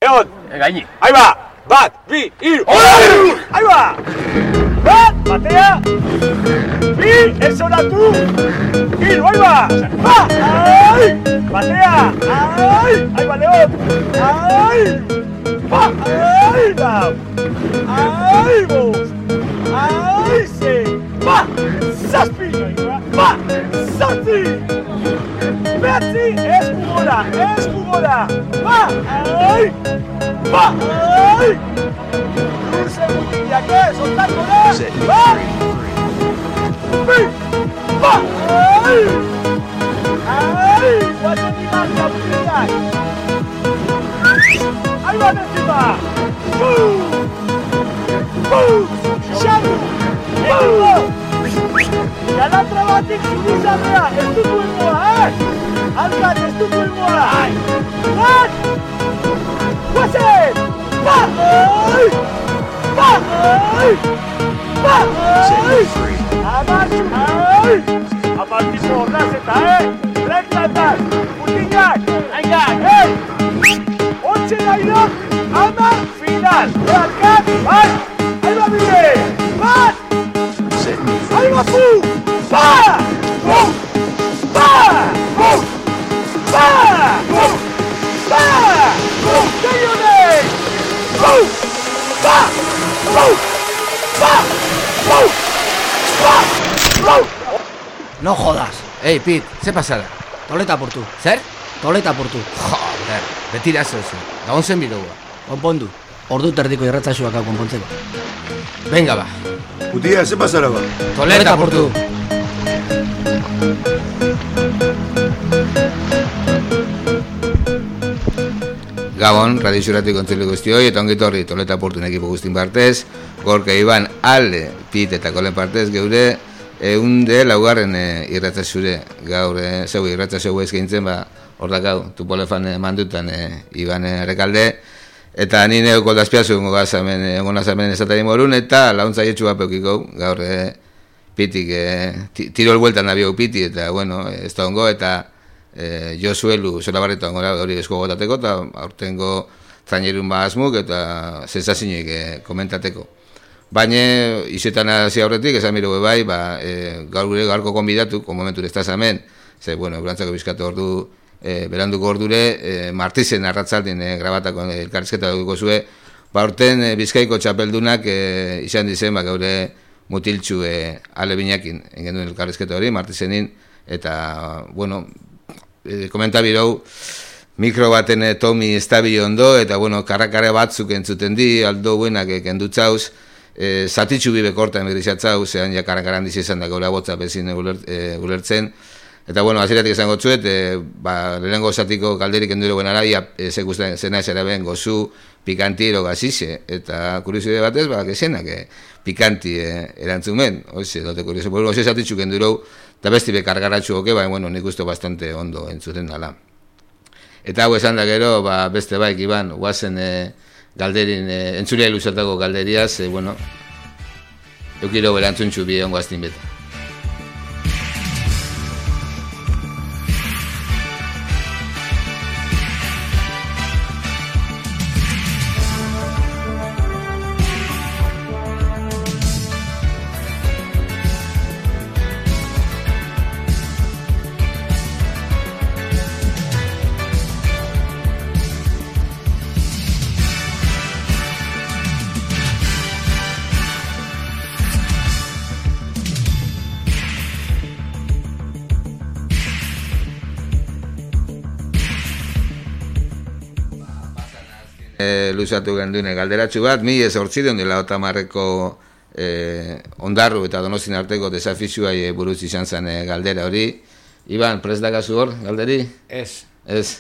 egon. Gaini. Ahí va, bat, bi, hiru. Ahí va. Bat, batea. Bi, esonatu. Hiru, ahí va. Ba, ai, batea. Ai, ahí va, León. Ai, ba, ai, lau. Ai, bost. Ai, sei. Ba, zazpi. Ba, zazpi. Bederatzi, eskugora. Ba, ai. Ba, ai. Luze gutiak soltako da. Ba, bi, ba, ai. Ai, guazen dimarka gutiak. Ahí va encima. Xaru. Galatra batik zubizarrea, ez dut duengoa, Alkat, ez dut duengoa. Bat! Guazen! Ba! Ai! Ba! Ai! Ba! Ai! Amartxu! Ai! Amartxu horraz eta, Reklatak! Mutinak! Aingak! Ontsen daidok! Amar! Final! Alkat! Bat! Ahí va bide! Bat! Ahí va fu! Ba! Ba! Ba! Ba! Ba! Deionei! Ba! Ba! Ba! Ba! No jodas. Ei, Pit, ze pasada? Toleta apurtu. Zer? Toleta apurtu. Joder, betira zozu. Gabon zen bilogoa. Konpondu. Ordu terdiko irratzaxuak hau konpontzeko. Venga, ba. Utia, ze pasara ba? Toleta apurtu. Gabon, Radio Xuratik kontzelu guztioi, eta ongi torri Toleta apurtun ekipo guztin partez, Gorka Iban, Ale, Pit eta Kolen partez, geure, eunde laugarren irratzaxure, gaur, zeu irratzaxu ezkeintzen, ba, hor dakau, tupolefan mandutan Iban Arekalde, eta nine koldazpiazu egonaz hemen esatari morun, eta launtza jetxu bapeukiko, gaur, Pitik, tirol bueltan nabiau Piti, eta, bueno, ez da ongo, eta Josuelu zola barretu angora hori esko gotateko, eta aurtengo trainerun asmuk eta sensazioik komentateko. Baina, izetan hasi aurretik, esan miro bai, gaur gure garko konbidatu, momentu ez da hemen, ze, bueno, eurantzako bizkatu ordu, beranduko ordure, martizen arratzaldin grabatako elkarrizketa duguko zue, aurten Bizkaiko txapeldunak izan dizen, gaure mutiltxu Ale Binakin, engen duen elkarrizketa hori, martizenin, eta, bueno, komentabirou, mikro baten Tomi estabili ondo, eta, bueno, karrakare batzuk entzuten di, aldo buenak kendutzauz, zatitxu bibe kortan egrizatzau, zean ja karrakaran dizi izan da gaura botza bezin ulertzen, eta, bueno, aziratik esango txuet, lehenengo zatiko kalderik endure guen araia, zekusten zena ez eraben gozu, pikanti ero gazize, eta kurioside batez, gezenak pikanti erantzumen, oize, dote kurioso, oize zatitxu kendurou, eta besti bekargaratxu oke, bueno, nik uste bastante ondo entzuten dala. Eta hau esan da gero, beste baik, Iban, guazen galderin, entzuria iluzatako galderiaz, bueno, eukiro berantzuntxu bi ongo aztin beta. Luzatu gendune galderatxu bat, 1880ko Ondarru eta Donostin arteko desafizioai buruz izan zen galdera hori. Iban, prest dakazu hor, galderi? Ez. Ez.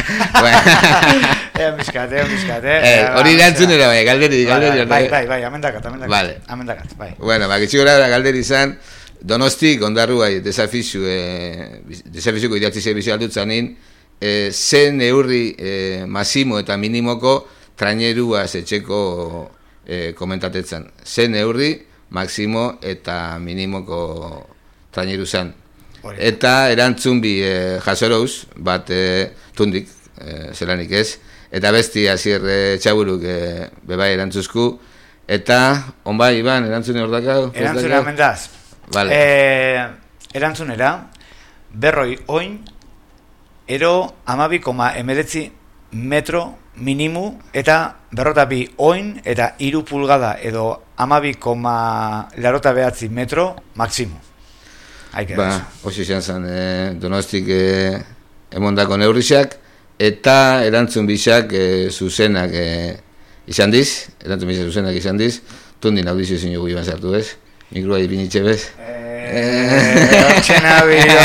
Ean bizkat. Hori erantzunera bai, galderi. Bai, amendakat. Vale. Amendakat, bai. Bueno, gitxigora galderi izan, Donostik Ondarruai desafizioko idatzi zerbizio aldutzanin, zen neurri masimo eta minimoko trainerua zetxeko komentatetzen. Zen neurri, maksimo eta minimoko traineru zen. Eta erantzun bi jasorouz, bat tundik, zelanik ez, eta besti Asier Txaburuk bebai erantzuzku, eta, onbai, Iban, erantzune hor dakau? Erantzunera mendaz. Vale. Erantzunera, berroi oin, ero 12,19 metro minimu, eta berrotabi oin, eta 3 pulgada, edo 12,89 metro maksimu. Hoxe izan zen, Donostik emondako neurrisak, eta erantzun bisak zuzenak izan diz, tundin audizio zin jogu iban sartu bez, mikroa ipinitxe bez. Hortxena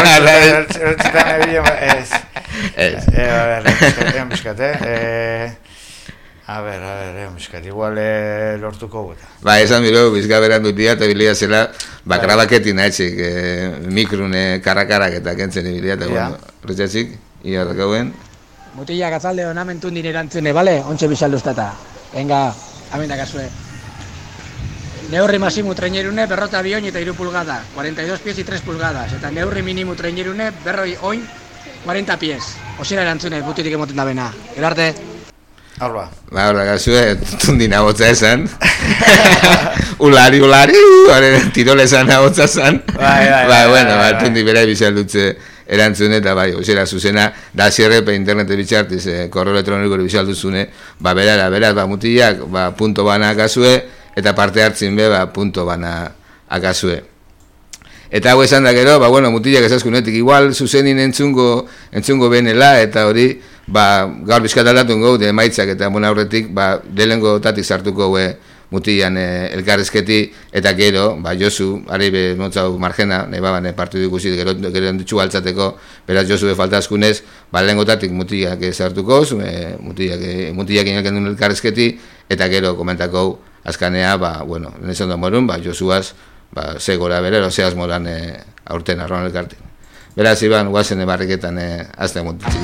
igual lortuko gueta. Esan biro, bizka berandu dia eta bilia zela, grabaketin haitzik mikrune karakarak eta kentzen bilia, eta bueno, retxatzik, iarrakauen. Mutila gatzalde honamen tundin erantzune, bale? Ontxe bizalduztata. Venga, hamen dakazue. Neurri masimu trainerune, berrota bi oin eta 3 pulgada, 42 pies y 3 pulgadas, eta neurri minimu trainerune, berroi oin, 40 pies. Osira erantzune, butitik emoten da bena. Gero arte. Horba, gazue, tundin abotza esan. Ulari, tirole esan abotza esan. Tundi bera bizaldutze erantzune, eta osira zuzena, da zierrepe internete bitxartiz, korreo elektroniko bizalduzune, beraz, mutilak, punto bana gazue, eta parte hartzin be, punto bana akazue. Eta hau esan da gero, mutilak ezazkunetik, igual zuzenin entzungo benela, eta hori, gaur bizkat aldatun gau, de maitzak eta aurretik, delengo tatik sartuko mutilan elkarrezketi, eta gero, Josu, ari be motzau margena, nahi partidu ikusi, gero ditxu altzateko, beraz Josu faltazkunez, lehengo tatik mutilak sartuko, mutilak inelken duen elkarrezketi, eta gero komentako azkanea, nesan da morun, Josuaz, ze gora berero, ze azmoran aurten arroan elkartin. Beraz, Iban, guazen barriketan azte mutitzi.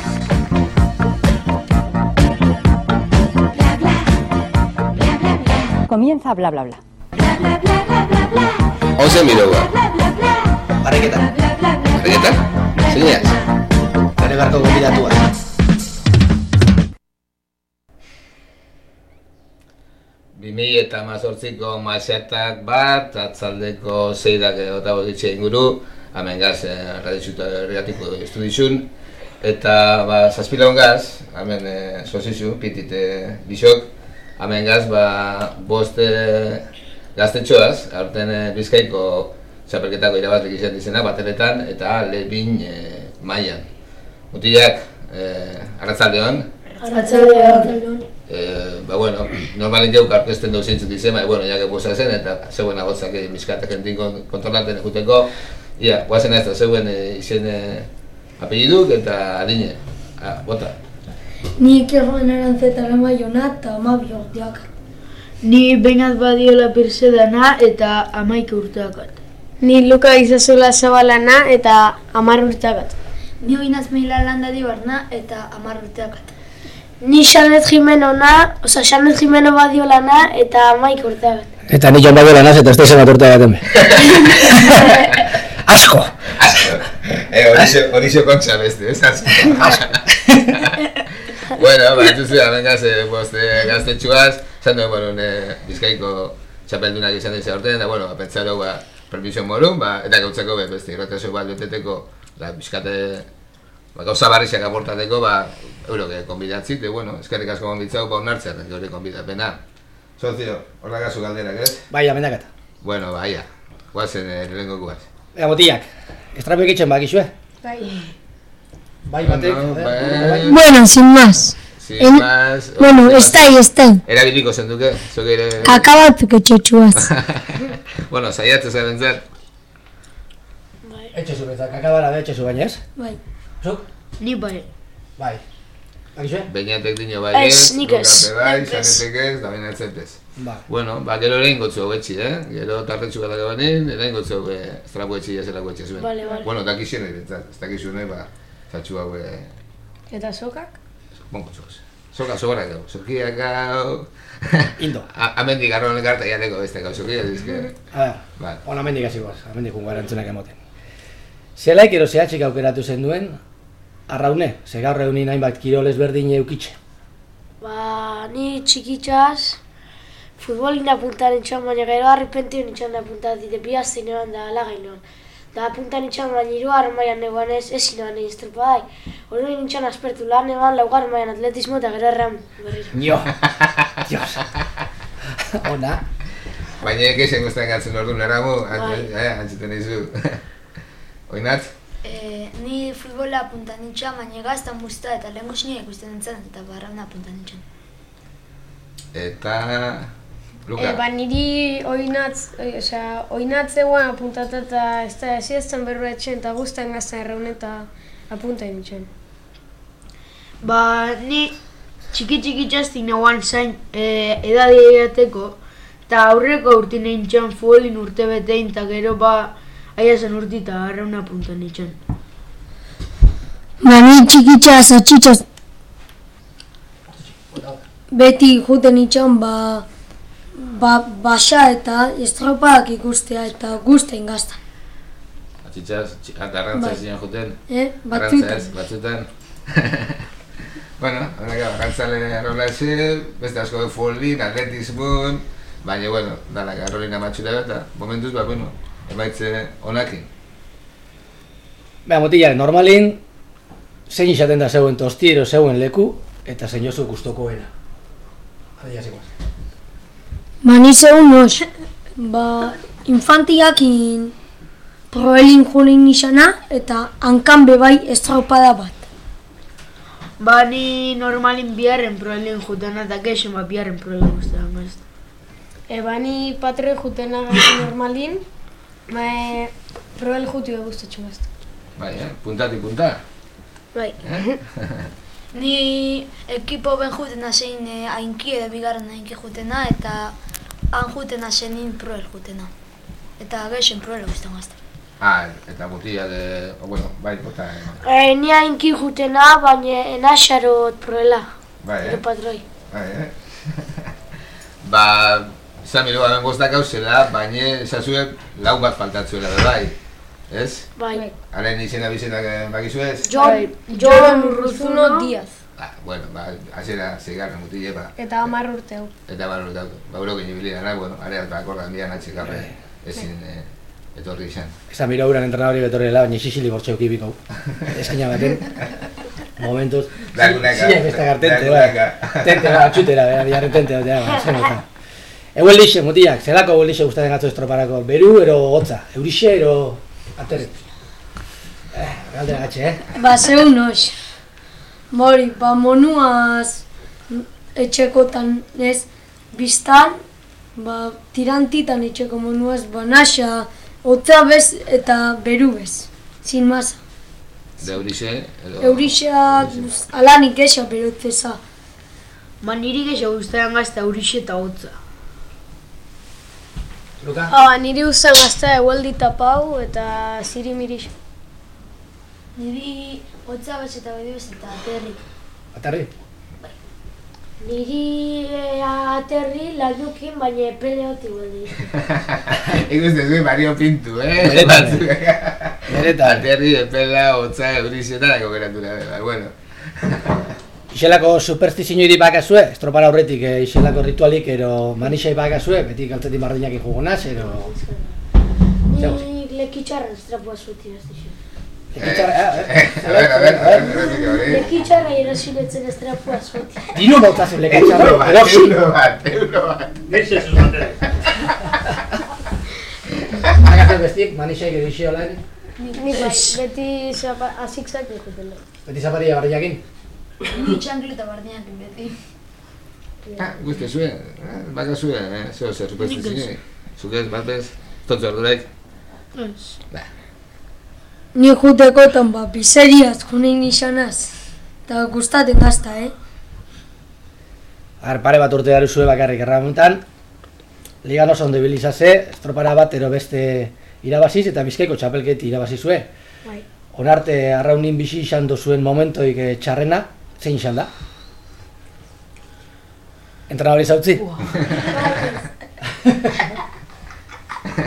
Comienza bla bla bla. Ozen biroa. Barriketan. Barriketan? Zineaz? Gare barko gombidatua. Eta 2018ko maizetak bat, atzaldeko 6 inguru, hemen gaz, raditzuta erregatiko estudizun, eta zazpilaun gaz, hemen sozizu, pitite bisok, hemen gaz, bost gaztetxoaz, aurten Bizkaiko txapelketako irabazik izan dizena, bateletan, eta lebin mailan. Mutilak, arratzaldeon. Arratzaldeon. Normalin jauk arkezten dut zintzut izan, jake bosa zen, eta zeuen agotzak Bizkatak entin kontrolaten eguteko, guazen ez da zeuen izen apelliduk eta adine. Bota. Ni Kejoen Arantzeta Ramaiona eta 12 urteak. Ni Beinat Badiola Pirsedana eta 11 urteak. Ni Luka Izazula Zabalana eta 10 urteak. Ni Oinaz Meila Landadi Barna eta 10 urteak. Ni Xanet Jimeno Badiolana eta 11 urteak. Eta ni Jon Badiolana eta ez da urteak gaten. Asko! Horixo kontxa beste, ez? Entuzu, hemen gaztetxuaz, zan duen, Bizkaiko txapeldunak izan dizia orten, eta, pentsaro, permisio morun, eta gautzako beste, irratazio bat beteteko, Bizkate, gauza barrizak aportateko, euroke konbidatzit, eskerrik asko konbitzau, onartzea, gure konbidapena. Sozio, horra gazu galderak, ez? Bai, amendakata. Guazen lehenko guaz. Motilak, estrapio egitzen bakizue? Bai. Bai, batek. Bueno, sin más. Sin más. Está ahí. Erabiliko zenduke? Akabatuko txotxuaz. Zaiatzen zaren zer. Etxe zu bezak, akabara etxe zu baina ez? Bai. Zuk? Ni bai. Bai. Bakizue? Beinatek dino bai ez, nik ez. Zanetek ez, da beinatzepez. Gero lehen gotzu hobetxi, gero tartetxu bat agabanin, lehen gotzu estrapo etxi jazelako etxe zuen. Vale. Dakizien erentzat, ez dakizune, zatxu hau... Eta sokak? Soka gau, sokiak gau... Indo. Amendik arroan ekarta jateko beste gau, sokiak dizke. Hona amendik hasikoaz, amendik jungo erantzunak emoten. Zelaik ero zehatxik aukeratu zen duen, arraune, ze gaur egunin hainbat kirol ezberdin eukitxe. Ba, ni txikitxaz, futbolin apuntan itxan, baina gero arrepention itxan apuntan dite bihazten eban da alagailoan. Da apuntan itxan baina 3. mailan negoan ezin eban egin estropadai. Horrein itxan aspertu lan eban 4. mailan atletismo eta gero erran berriro. Nio, Dios. Ona. Baina ekeixen guztien gatzen orduan eramu, antzuten izu. Oinat? Ni futbola apuntan itxan, baina gaztan muzta eta lehen guztiak ikusten nintzen eta barrauna apuntan itxan. Eta... Luka? Ba, niri oinatzeguan apuntata eta ez da ezietzen berru etxen eta guztan gaztan erraun eta apuntan itxen. Ba, ni txiki-txikitxaztik nagoan zain edadi egateko eta aurreko urti nahin txan futbolin urte betein eta gero ba aiazen urti eta arrauna apuntan itxan. Ba, ni txikitxaz, atxitxaz. Beti juten itxan, basa eta estropadak ikustea eta guztain gaztan. Atxitxaz, arrantzaz ziren juten? Batzutan. Bueno, arrantzale arrola eze, beste asko futbolin, atletismon, baina, bueno, dalak arrolina matxura eta momentuz, bueno, emaitze onakin. Beha, motila, normalin, zein izaten da zeuen tostiero, zeuen leku, eta zein oso gustokoena. Adia zegoaz. Ba, ni zeun noz, infantiakin proelin junin izana eta hankan bebai estropada bat. Ba, ni normalin biharren proelin jutena eta geixen bat biharren proelin guztetan gazta. Ba, ni patroen jutena normalin, proel jutu guztatxo gazta. Bai, puntati punta. Bai. Ni ekipo ben jutena zein hainki edo bigarren hainki jutena eta han jutena zein proel jutena. Eta geixen proel guztan gazta. Eta mutila de... bueno, bai, bota... Ni hainki jutena, baina enaxarot proela. Bai, Ero patroi. Bai, Ba, zamilu gaben goztak gauzela, baina esazue laun bat faltatzuela da bai. Ez? Bai. Haren izena bizenak bakizu ez? Jon Urruzuno Diaz. Bueno, azera zeigarren mutile, ba. Eta 10 urteu. Eta 10 urteu. Ba, urokin ibilida, bueno, areaz akordan bian atxikape ezin etorri izan. Esa mira uran entrenadori betorrela, baina xixili bortxeu kibiko. Eskaina baten. Momentuz. Lagunaka. Zia besta gartente, ba. Tente, ba, txutera, biarren tente, ba, zen eta. Eguel lixe, mutiak, zelako eguel lixe gustaten gatzu estroparako? Beru, ero hotza? Eurixe, ero... Aterri. Galdera gatxe, Ba, zeun noz. Mori, ba, monuaz etxekotan ez, biztan, ba, tirantitan etxeko monuaz, ba, nasa, hotza bez eta beru bez. Zin masa. De eurixe, edo... Eurixeak alanik esa berotzeza. Ba, niri geixo guztetan gazta eurixe eta hotza. Luka? Niri guztan gazta egualdi tapau eta ziri miriz. Niri hotza bez eta bedu bez eta aterri. Aterri? Niri aterri lanukin, baina peleoti gualdi. Ikusten zuen Mario Pintu, Beretan. Aterri, epela, hotza, eurizetarako geratu da, bueno. Iselako superstizioirik bakazue, estropara horretik iselako ritualik, ero manixai bakazue, beti galtzetik mardinak jugonaz, ero... Ni lekitxarra estrapua zuti ez dixo. A ver, Lekitxarra eraziletzen estrapua zuti. Dino bautazen lekitxarra, erosi! Euro bat. Neixe zuzatera. Hagazen bestik, manixai gero iseolan, Ni bai, beti azikzak dikutela. beti zapatia barriakin. Ni txangleta barneak beti. Guzti zuen, bakazue, zeo zer superstizioa. Zukez, bat bez, tontzu arduraik. Ni jutekotan, ba, bizeriaz junin izanaz. Eta gustaten gazta, Pare bat urte daru zue bakarrik erramuntan, ligan oso ondo ibilizaze, estropara bat ero beste irabaziz eta Bizkaiko txapelketi irabazizue. Bai. Onarte arraunin bizi izan dozuen momentoik txarrena, zein izan da? Entrenadori zautzi?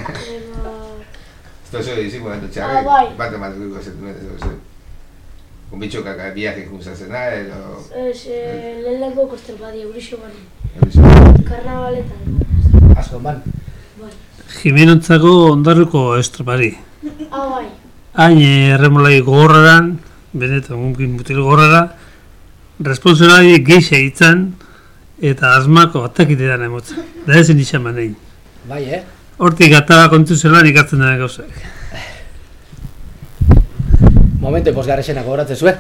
Esto zeu dizik momentu txarri, bai. bat ematuko zetu. Bitxokak biak ikustatzena, edo... Lehenengo estropadia, Eurixo bani. Karnabaletan. Asko, man. Jimenontzako Ondarruko estropari. Bai. Hain erremolai gogorraran, benetan gunkin mutil gogorrara, responsolari geixa hitzan eta asmako atakitetan emotzen. Da ezin izan manein. Bai, Hortik ataba kontu zelan ikatzen dena gauzak. Momentu posgarresenak gogoratzen zuen?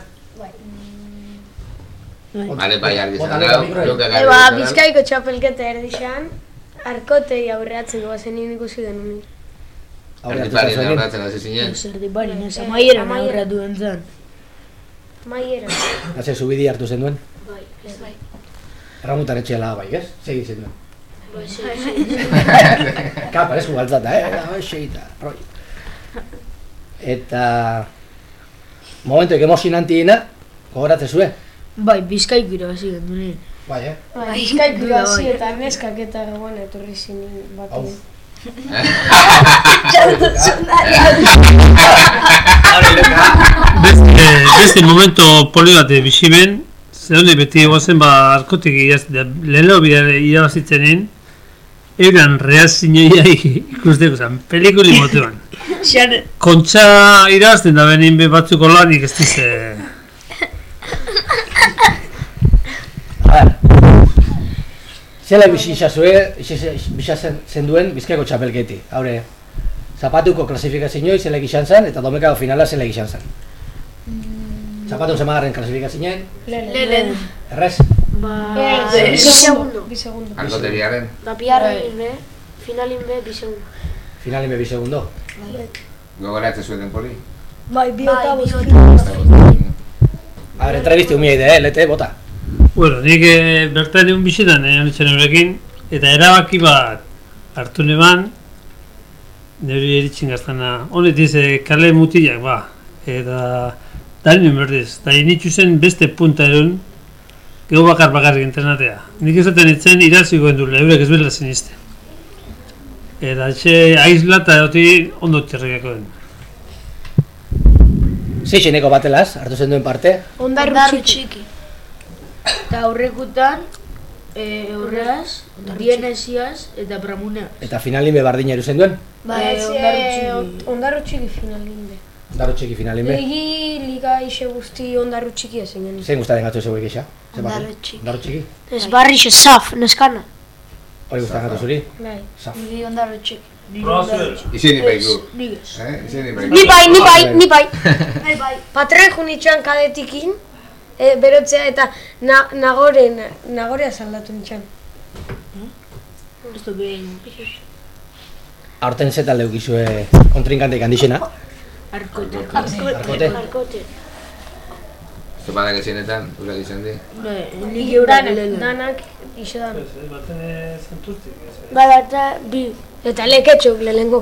Bale, bai, argi zan Bizkaiko txapelketa erdixan, arkotei aurreatzen goazen ikusi genuen. Erdipari aurreatzen hasi zinen? Erdipari, amaieran aurreatu entzan. Amaieran. Naze, zubidi hartu zen duen? Bai. Ramutan etxeala bai, ez? Segi zen duen. Bai, Kapa, ez gugaltzata, Xeita, roi. Eta... Momentuek emozionantiena, gogoratzen zuen? Bai, Bizkaiko irabazi genuen. Bai, Bizkaiko irabazi eta neskak eta gauan etorri zinen batu. Beste momento poli bat bizimen, zehone beti egoazen arkotik lehenlo irabazitzenin, euran reazinoia ikusteko zen, pelikuli motean. Kontxa irabazten da benin batzuko lanik ez dize... Zela bizazen duen Bizkaiko txapelketi. Haure, zapatuko klasifikazioa zela egizan zen, eta domekako finala zela egizan zen. Zapatun zemagarren klasifikazioen? Lehen. Errez? Bisegundo. Arkoteriaren? Dapiarren be, finalin be, bisegundo. Finalin be, bisegundo? Gogoratzen zuen poli? Bai, biotabuz. Haure, entrevisti humia ide, lete, bota. Bueno, nik bertan egun bizitan honitzen horrekin, eta erabaki bat hartu neban, neuri eritzen gaztana, honet dize kale mutilak, eta darinen berdiz, eta initzu zen beste punta erun, gero bakarrik entrenatea. Nik esaten itzen iraziko endurla, eurek ez bela zinizte. Eta etxe aizla eta oti ondo txerrikako den. Zeixeneko batelaz, hartu zen duen parte? Ondarru txiki. Eta aurrekutan, Horraz, Dienesiaz eta Pramuneaz. Eta finalin be bardina eruzen duen? Ondarru txiki finalin be. Ondarru txiki finalin be? Liga ise guzti ondarru txiki ezen geni. Zein guztaten gatu zeuek isa? Ondarru txiki. Ondarru txiki? Ez barri xe saf, neskana. Hori guztaten gatu zuri? Bai. Saf. Niri ondarru txiki. Izen ipaiku. Ni bai. Patren junitxan kadetikin. Berotzea eta nagorea saldatu nitxan. Ez du behin. Aurten zetan leukizue kontrinkanteik handixena? Arkote. Zopadak ezenetan, urak izan di? Nik eurak danak iso dan. Eta bi. Eta leketxok lehenko.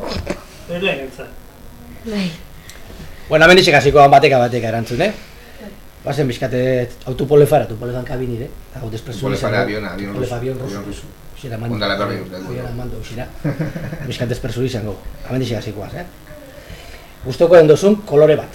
Bueno, hemen dixek hasiko bateka erantzun, Bazen bizkate autopolefara, autopolefan kabinire. Polefara, aviona, avion rusu. Ondala berri urtean. Bizkate espresuri izango. Hemen dixek hasikoaz, Gustoko den dozun kolore bat.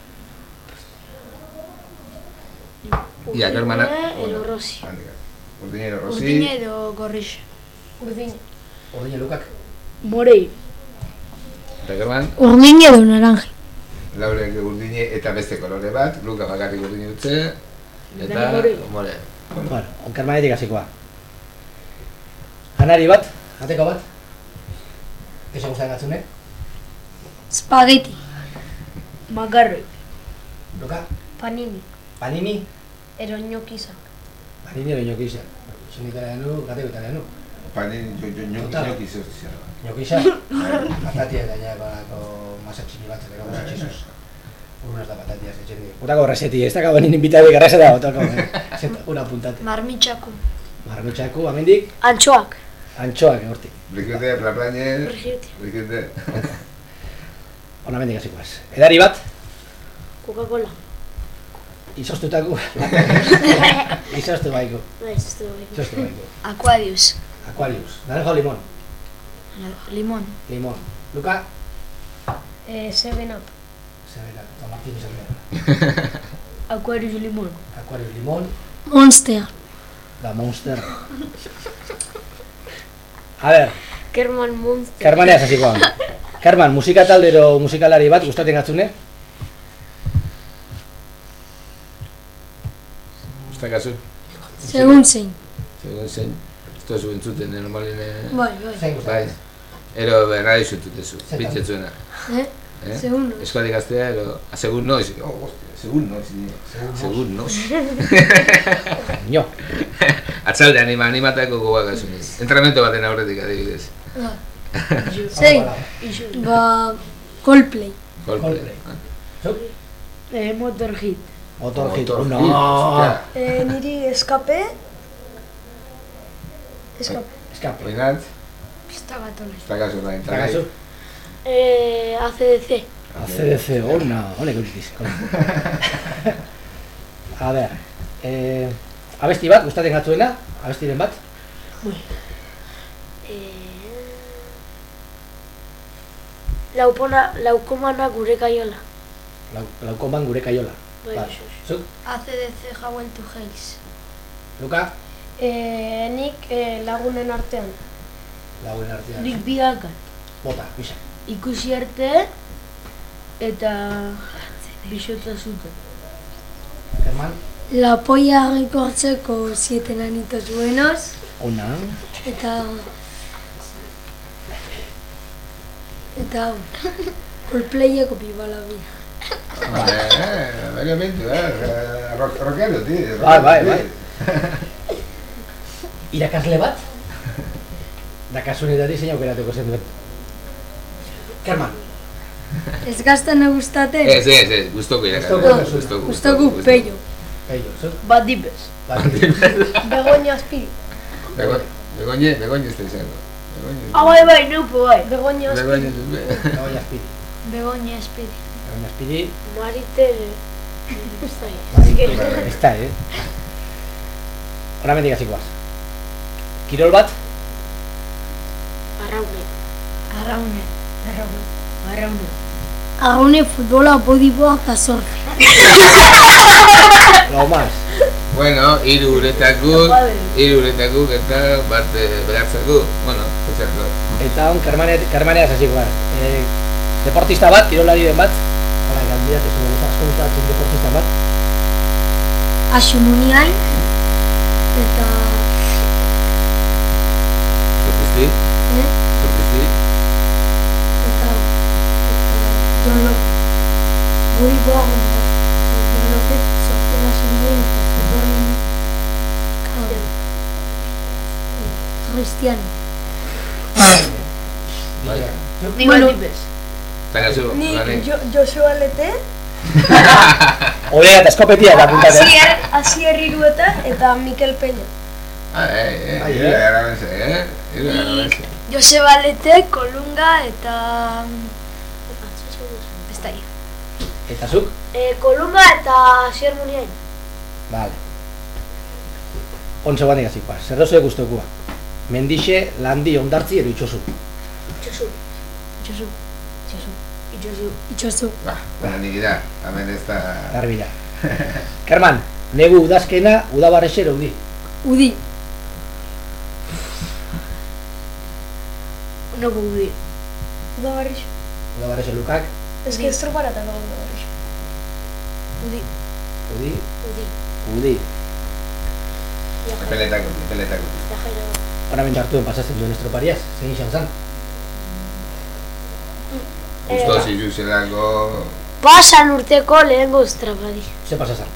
Ia, germana. Edo rosi. Urdine edo rosi. Urdine edo gorrixe. Urdine lukak. Morei. Eta german? Urdine edo naranji. Laurek urdine eta beste kolore bat, luka bakarrik urdine utze, eta more. Bueno, onkarmanetik hasikoa. Janari bat, ateko bat. Eza guztaren gatzune? Spaghetti. Makarroi. Luka? Panini. Panini? Ero ñokizak. Panini ero ñokizak. Zun italianu, gateko italianu. Panini, ñokizak. Ñokizak? Patatia gaineako masatxini batzak, ero masatxizuz. Urunas da patatias etxen dira. Utako reseti, ez daka banin inbitabe garrasa da, utako. Una puntate. Marmitxaku. Marmitxaku, amendik? Antxoak. Antxoak, hortik. Brikute, plaplañe, brikute. Ona mendik hasikoaz. Edari bat? Coca-Cola. Izostutako. Izostu baiko. Izoztu baiko. Aquarius. Aquarius. Naranjo o limón? Limón. Limón. Luka? 7 Up. 7 Up. Eta Martín izan Aquarius limón. Aquarius limón. Monster. Da Monster. A ber, Kerman Monster. Kermaneaz hasikoan. Kerman, musika taldero musikalari bat gustatzen gatzune? Gustakazu? Segun zein. Segun zein. Ez tozu entzuten, normaline... Bai. Ero berrai zututezu, bitzetzuena. Segun noiz. Eskadi gaztea, ero... Segun noiz. Segun noiz. Segun noiz. Nio. Atzalde animatako gogoak azunez. Entrenamento baten aurretik adibidez. Zein? Coldplay. Coldplay. Motorhead. Motorhead. No. Niri Escape. Escape. Oinat? Pista bat ole. Estakazu nahi. Estakazu? ACDC. ACDC, honek uritiz. A ber, abesti bat, gustatzen gatzuena? Abestiren bat? Laukomana gure kaiola. Laukoman gure kaiola. Zuk? ACDC Highway to Hell. Luka? Nik lagunen artean. Lagunen artean. Nik bidakan. Bota, bisa. Ikusi arte eta bisotza zuten. Herman? La polla rekortzeko 7 anitos buenos. Ona. Eta Coldplayeko Viva la Vida. Vagamente, rockero, tío. Bai. Irakasle bat? Da kasunetatik zein aukeratuko zen duen. Kerman? Ez gaztana gustaten? Ez, gustoko irakasle. Gustoko Peio. Peio, zuk? Badibes. Begoña Azpiri. Begoña ez da izango. Bai, neupo bai. Begoña Azpiri. Begoña Azpiri. Begoña Azpiri. Begoña Azpiri. Maritere. Ez da, Hora mendik hasikoaz. Kirol bat? Arraune futbola, bodyboard eta surf. Lo más. Bueno, hiru uretakuk eta bat behartzakuk. Bueno, etxarko. Eta hon, Kermaneaz hasikoaz. Deportista bat, kirolari bat? Hala, gandiat, ez dugu asko gustatzen deportista bat. Axu Muniain. Eta... Zortizti? Eta Jon Lopez. Bodyboard. Jon Lopez, sortzen hasi ginen, futbolin... Cristiano. Nik badibes. Zagazu, Nik Josua Lete. Olea eta eskopetia da puntate. Asier Irueta eta Mikel Peña. Joseba Lete, Kolunga eta... Eta zuk? Kolunga eta Asier Muniain. Vale. Ontsa bandik hasikoaz. Zer dozu gustokua? Mendixe, Landi, Ondartzi edo Itxosu. Itxosu. Baina nik da, hemen ez da... Garbila. Kerman, negu udazkena, udabarrexe ero udi. Udi. Noko udi. Udabarrixo. Udabarrexe Lukak. Ez que estroparatako Udabarrixo. Udi. Peletako. Hora mentzartuen pasatzen duen estropariaz, zein izan zan? Gustoz izuzelako... Pasan urteko lehengo estropari. Ze pasa zan?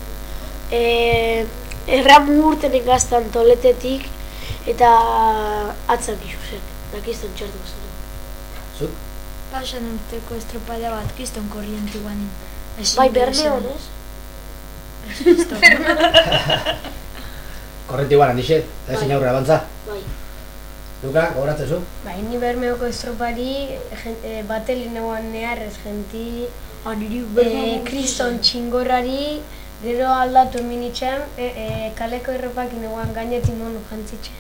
Erramu urten egaztan toletetik eta atzak izuzen. Dakizten txartu zen. Zuk? Pasan urteko estropada bat, kiston korrienti guanin. Bai, Bermeon, ez? Korrenti guan handixe, eta ezin aurrera bantza. Bai. Luka, gogoratzen zu? Bai, ni Bermeoko estropari batelin eguan neharrez genti, kriston txingorrari, gero aldatu eminitxean, kaleko erropakin eguan gainetik monu jantzitxe.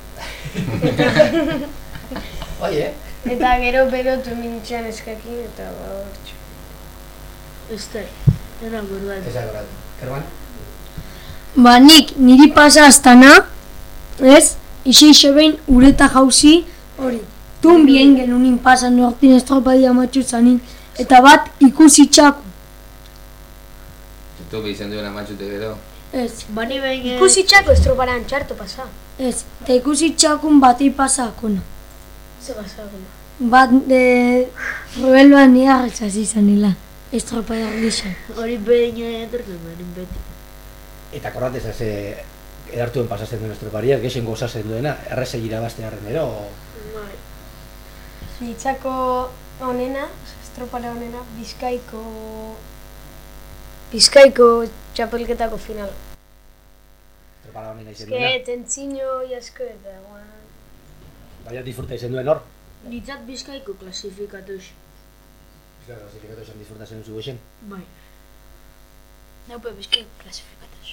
Bai, Eta gero berotu eminitxean eskakin, eta hortxo. Ez da. Dena gorbat. Ez agoratu. Kerman? Ba, nik niri pasa astana, ez? Ixe behin ureta jauzi, hori. Tun bien genunin pasan nortin estropadia matxu zanin, eta bat ikusi txaku. Zutu izan duena matxute gero. Ez. Bani behin... Ikusi txako estroparan txarto pasa. Ez, eta ikusi txakun batei pasakona. Ze pasakona. Bat, Rebelban niarrez hasi zanila, estropadia gizan. Hori behin etortzen behin beti. Eta korratez edartuen pasatzen duen estroparia, gexen gozatzen duena, errezei irabazte harren ero. Nitzako honena, estropara honena, Bizkaiko txapelketako final. Estropara honena izen duena. Tentzino jasko eta Baina disfruta izen duen hor? Nitzat Bizkaiko klasifikatuz. Bizkaiko klasifikatuz esan disfruta zen duzu goxen? Bai. Naupe Bizkaiko klasifikatuz.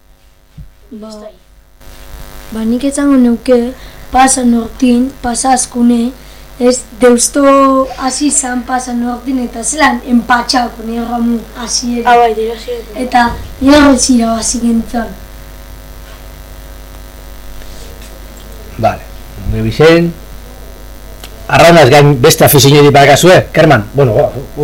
Ba, nik etzango neuke, pasa nortin, pasa askune, ez deusto hasi zan pasa nortin, eta zelan empatxako nire ramu hasi ere. Bai, dira ziretu. Eta nire zira hasi gintzen. Vale, nire bizen... Arraunaz gain beste afizinoi bakazue, Kerman? Bueno,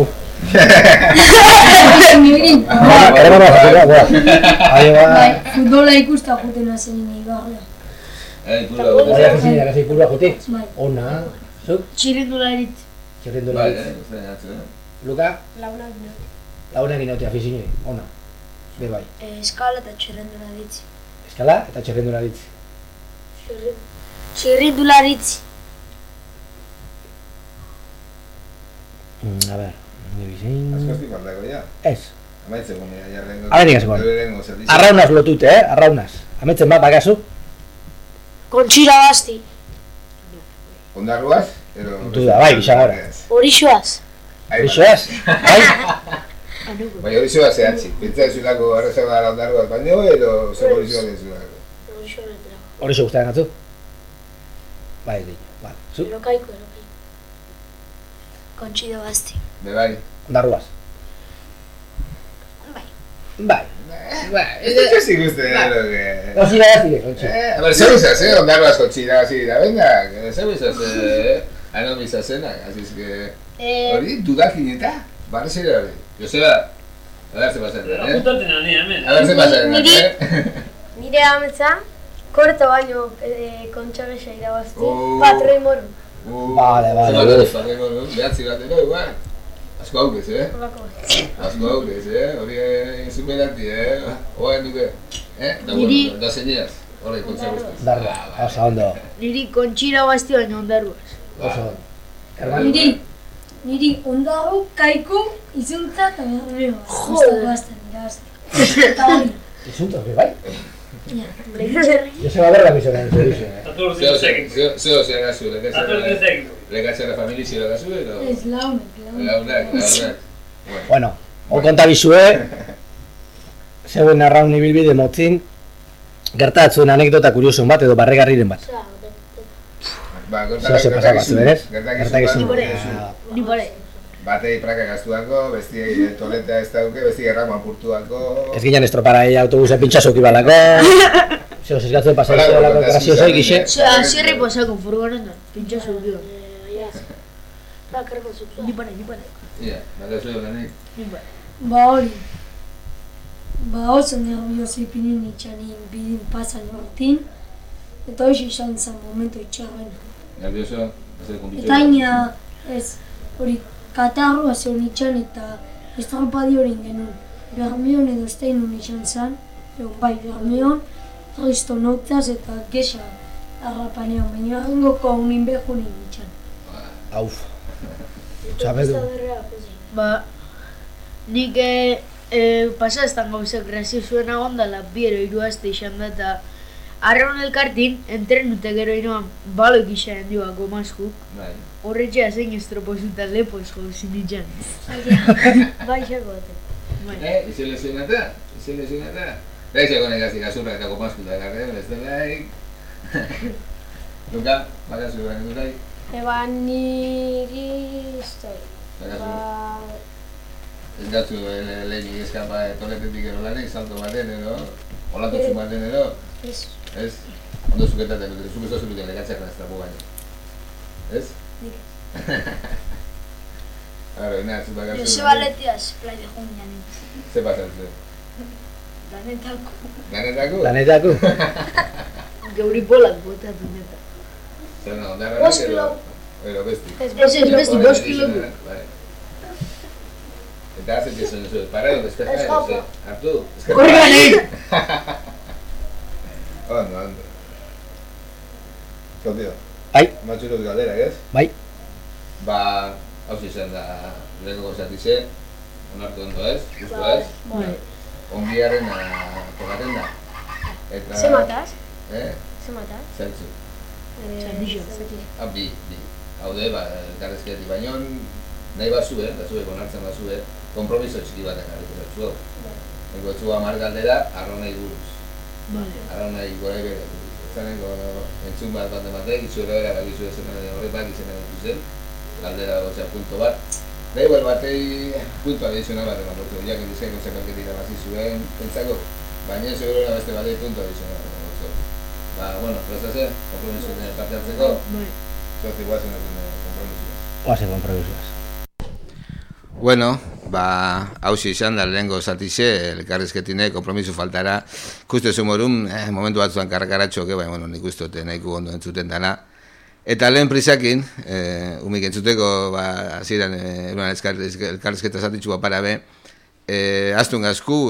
Niri. Kerman Bai, futbola ikusta juten hazen nire barria. Bai, afizinoi gazai purua jute? Bai. Ona, zuk? Txirrendularitz. Txirrendularitz. Luka? Launa ginaute afizinoi, ona. Be bai. Eskala eta txirrendularitz. Eskala eta txirrendularitz. Txirrendularitz. A ber, nire bizein... Askosti faldako ya? Ez. Amaitzeko nire jarrengo... Ametik azkoan. Arraunaz lotute, arraunaz. Ametzen bat bakazu? Kontxira basti. Ondarruaz? Duda, bai, izan gara. Horixoaz. Horixoaz? Bai? Bai, horixoaz zehatzik. Pentsa ezulako arrezak gara ondarruaz baino, edo zer horixoaz ezulako? Horixo guztaren atzu? Bai, dik, bai. Zu? Erokaiko. Kontxida basti. Be bai. Ondarruaz? Bai. Ez dut zik uste, ero que... Kontxida basti, kontxida. A ber, zer bizaz, ondarruaz kontxida basti da, venga, zer bizaz, ano bizazenak, así es que... Hori, dudakin eta, barra zera hori. Joseba, a ver, ze pasatzen, Apuntaten ani, hemen. A ver, ze pasatzen, Nire ametza, korto baino kontxa gesa irabazti, patroi moru. Vale. Behatzi bat ero, igual. Asko haukez, Asko haukez, hori insuperati, Oain duke, da zeineaz, hori kontxa guztiz. Darra, oso ondo. Niri kontxira basti baina ondarruaz. Oso ondo. Niri ondaru, kaiku, izuntza eta berreo. Joder. Eta hori. Izuntza, bai? Joseba berra misoran Zeo zer gazu, lekatzera familizio gazu, edo? Ez, launak. Bueno, okonta bizue, zeuen arraun ibilbide motzin, gertatzen anekdota kuriosun bat edo barregarriren bat. Ba, gertakizun. Ni pare. Batei praka gaztuako, besti toleta ez dauke, besti erramo apurtuako... Ez ginen estropara autobusa pintxasoki balako... Zeo, zizgatzen pasazio lako grazioso egixe... Zerri pasako furgonetan, pintxasoki Ni pare. Ia, bada zuen lanik. Ba hori. Ba oso nervioso ipinin itxanin bidin pasan hortin. Eta hori izan zen momento itxarren. Nervioso? Eta ina, ez, hori... Katarroa zeon itxan eta estrompadi hori genuen. Bermeon edo Steinun itxan zen, bai, Bermeon, Risto noktaz eta gesa arrapanean, baina arrengoko unin behunin itxan. Auf. Txabedu. Ba, nik pasaztan gauzak graziosuena gondala, biero iruazte izan da eta arraun elkartin, entrenute gero inoan balo egizaren dioa gomazkuk. Horretxea zein estropozuta lepoz jauzin itxan. Bai, xako bate. Izen lezionata? Reixako negazik azurra eta gomazkuta garren, ez delaik. Luka, bakazu garen duraik? Eba niri iztoi. ez gatzu lehenik eskapa toletetik erolanek, salto baten edo, olatotxun baten edo, ez? Ondo zuketaten, zuk ez dozuluten legatxak naztrapo baina. Ez? Nik. Claro, nada, zuk bakatzu... Joseba Letiaz, plai de jungian. Ze pasatzen? Lanetako. Lanetako? Lanetako. Geuri bolak botatu neta. Zer no, ondarranak edo besti? Ez besti, 2 kilogu. Eta hazen txezen zu, para edo despeja edo, ze? Artu? Korganik! Ondo. Kontio? Bai. Matxuruz galdera, ez? Bai. Ba, hau izan da, lehenko gozatize, onartu ondo ez, justu ez? Bai. Ongiaren tokaten da. Ze mataz? Ze mataz? Zertzu. Txandixo. Bi. Haude, elkarrezketi baino, nahi bazue, onartzen bazue, kompromiso txiki baten garriko zertzu. Ego etzu 10 galdera, arraunai buruz. Arraunai gora ebe, zanengo entzun bat batek, itxu ere bakizu ezen horretak izena dituzen, galdera gotza punto bat. Da igual batei punto adizional bat eman dut, jak indizkaiko zekalketi irabazi zuen, pentsako, baina seguro beste batei punto adizional bat eman dut. Ba, bueno, prestase, kompromisoen parte hartzeko, zortzi guazen kompromisoaz. Guazen kompromisoaz. Bueno, hausi izan da lehenko zatize, elkarrizketine, kompromiso faltara, ikuste zumorun, momentu batzuan karrakaratxoke, baina, bueno, nik ustote nahiko ondo entzuten dana. Eta lehen prisakin, umik entzuteko, hasieran elkarrizketa zatitxua parabe, aztun gazku,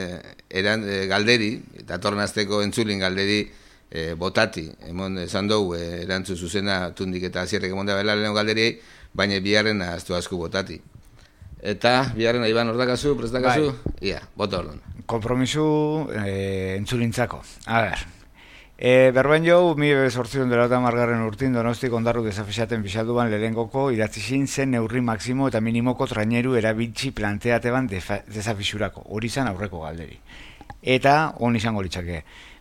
galderi, eta tornazteko entzulin galderi, botati, emon esan dugu, erantzu zuzena, tundik eta azierrek emon da bela lehen galderi, baina biharren aztu gazku botati. Eta biharren Iban ordakazu, prestakazu? Ia, bota orduan. Kompromisu entzulintzako. A ber, berbain jo, 1880 urtin Donostik ondarru desafixaten pixalduan lehengoko idatzizin zen neurri maksimo eta minimoko traineru erabitxi planteateban desafixurako. Hori izan aurreko galderi. Eta hon izango litzake.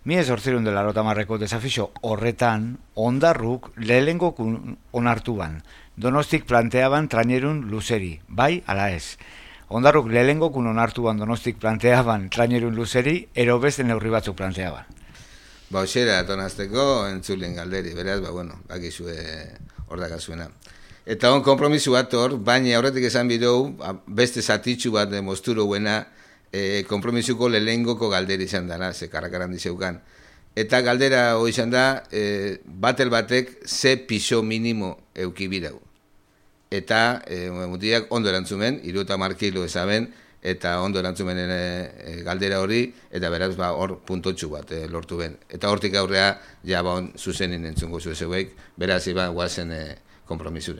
1880ko desafixo horretan ondarruk lehengok onartuban. Donostik planteaban trainerun luzeri, bai ala ez. Ondarruk lehengokun onartuban Donostik planteaban trainerun luzeri, ero beste neurri batzuk planteaban. Ba, hoxera atonazteko entzulen galderi, beraz, bueno, bakizue ordakazuena. Eta hon kompromisu bat hor, baina aurretik esan bidou, beste zatitxu bat mosturo buena, kompromisuko lehengoko galderi izan dana, ze karrakaran dizeukan. Eta galdera hori izan da, batel batek ze piso minimo eukibirau. Eta mutiak ondo erantzumen, 30 kilo ezaben, eta ondo erantzumen galdera hori, eta beraz hor puntotxu bat lortu ben. Eta hortik aurrea, ja on zuzenin entzungo zuezeuk, beraz iban guazen kompromisure.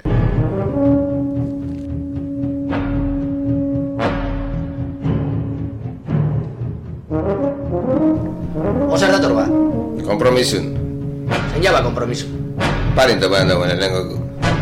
Ozer dator ba? Kompromisun. Zein jaba kompromisu? Parin topan dagoen lehengoko.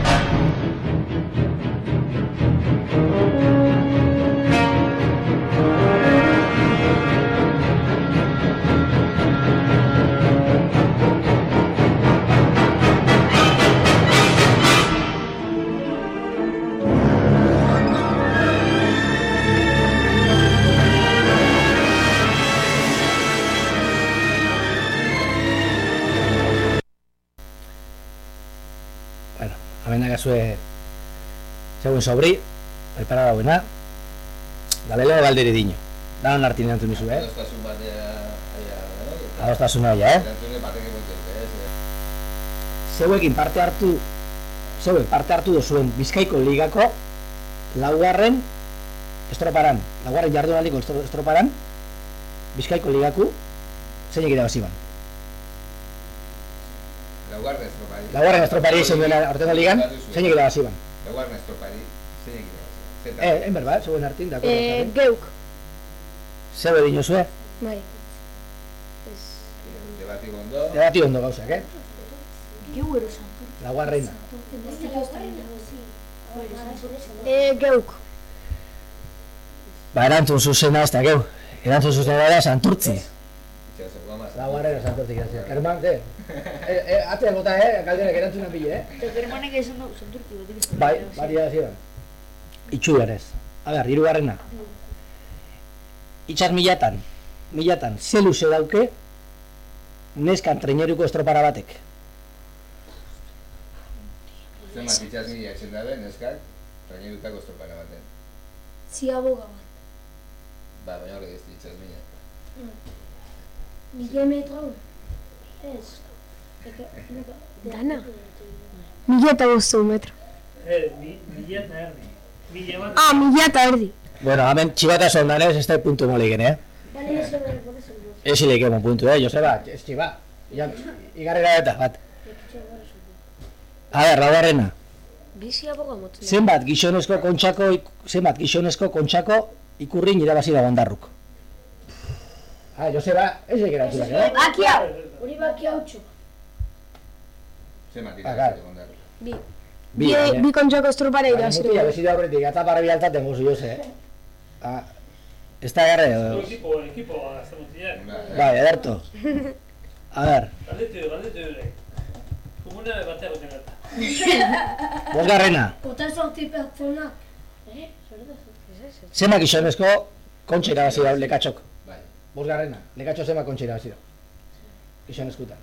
Zue zeuen sobri, prepara dauena, da lehelo galderi dino. Danon hartin erantzun nizu, Adostasuna aia, Zeuekin parte hartu duzuen Bizkaiko Ligako laugarren estroparan, laugarren jardunaldiko estroparan, Bizkaiko Ligaku, zeinek irabaziban. Laugarren estropari izan duena ortengo ligan, zeinek irabaziban. Laugarren estropari, zeinek irabaziban. Enber bat, zeuen hartin, dako. Geuk. Zeu edin zue? Bai. Debati ondo gauzak, Geu erosan. Laugarreina. Geuk. Ba, erantzun zuzena ez da geu. Erantzun zuzena da Santurtzi. Laugarren Santurtzi grazia. Kerman, atean bota, galderak erantzunan bile, Eta Germanek esan dugu Santurtzi bat. Bai, baria ziren. Itxu berez. A ber, hirugarrena. Itxas milatan, ze luze dauke neskan traineruko estropara batek. Zenbat itxas mila etxen dabe, neskak, trainerutako estropara baten. Ziaboga bat. Ba, baina horrek ez itxas mila. Mila metro? Ez. Dana? 1500 metro. Mila eta erdi. Mila eta erdi. Bueno, hemen txibata sondanez, ez da puntu moliken, Ez ileikemo puntu, Joseba, ez txiba. Igarrera eta, bat. A ber, laugarrena. Biziaboga motzen. Zenbat gizonezko kontxako ikurrin irabazi da Gondarruk. Joseba, ez egera txulak, Baki hau! Hori baki hau txu. Zenbat irabazi da Gondarruk. Bi kontxako estropara irabazi. Mutila, bezida horretik, ataparra bialtaten gozu, Jose, Ez da garre, Ekipo, hasta mutiak. Bai, ederto. A ber. Galdetu. Komuna batea goten gata. Bosgarrena. Kota sorti pertsonak. Zema gizonezko kontxa irabazi da lekatxok. Bosgarrena. Lekatxo zema kontxa irabazi da. Gizonezkutan.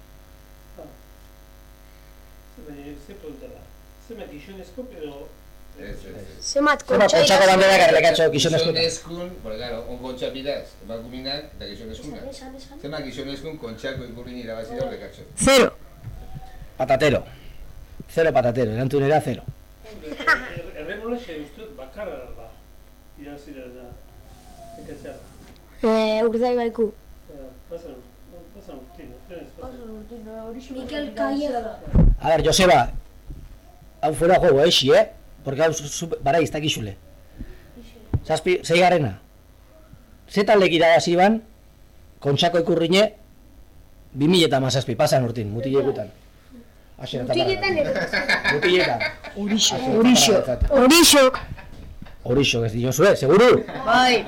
Zema gizonezko, pero... Zemat kontxako bandera gara lekatxo gizonezkutan. Gizonezkun, porque claro, on kontxa bidaz, emakuminak eta gizonezkunak. Zema gizonezkun kontxako ikurrin irabazi da lekatxo. 0. Patatero. 0 patatero, erantunera 0. Erremolaxe ustut bakarra da, irabazira da, ekatzea. Urdai baiku. Pasan urtino. Mikel Calleja. A ver, Joseba, hau fuera juego, Porque hau bara iztakizule. Seigarrena. Zetalek irabazi ban, kontxako ikurrine, 2017, pasan urtin, mutilekutan. Mutiletan ere. Mutiletan. Horixok ez diozue, seguru? Bai.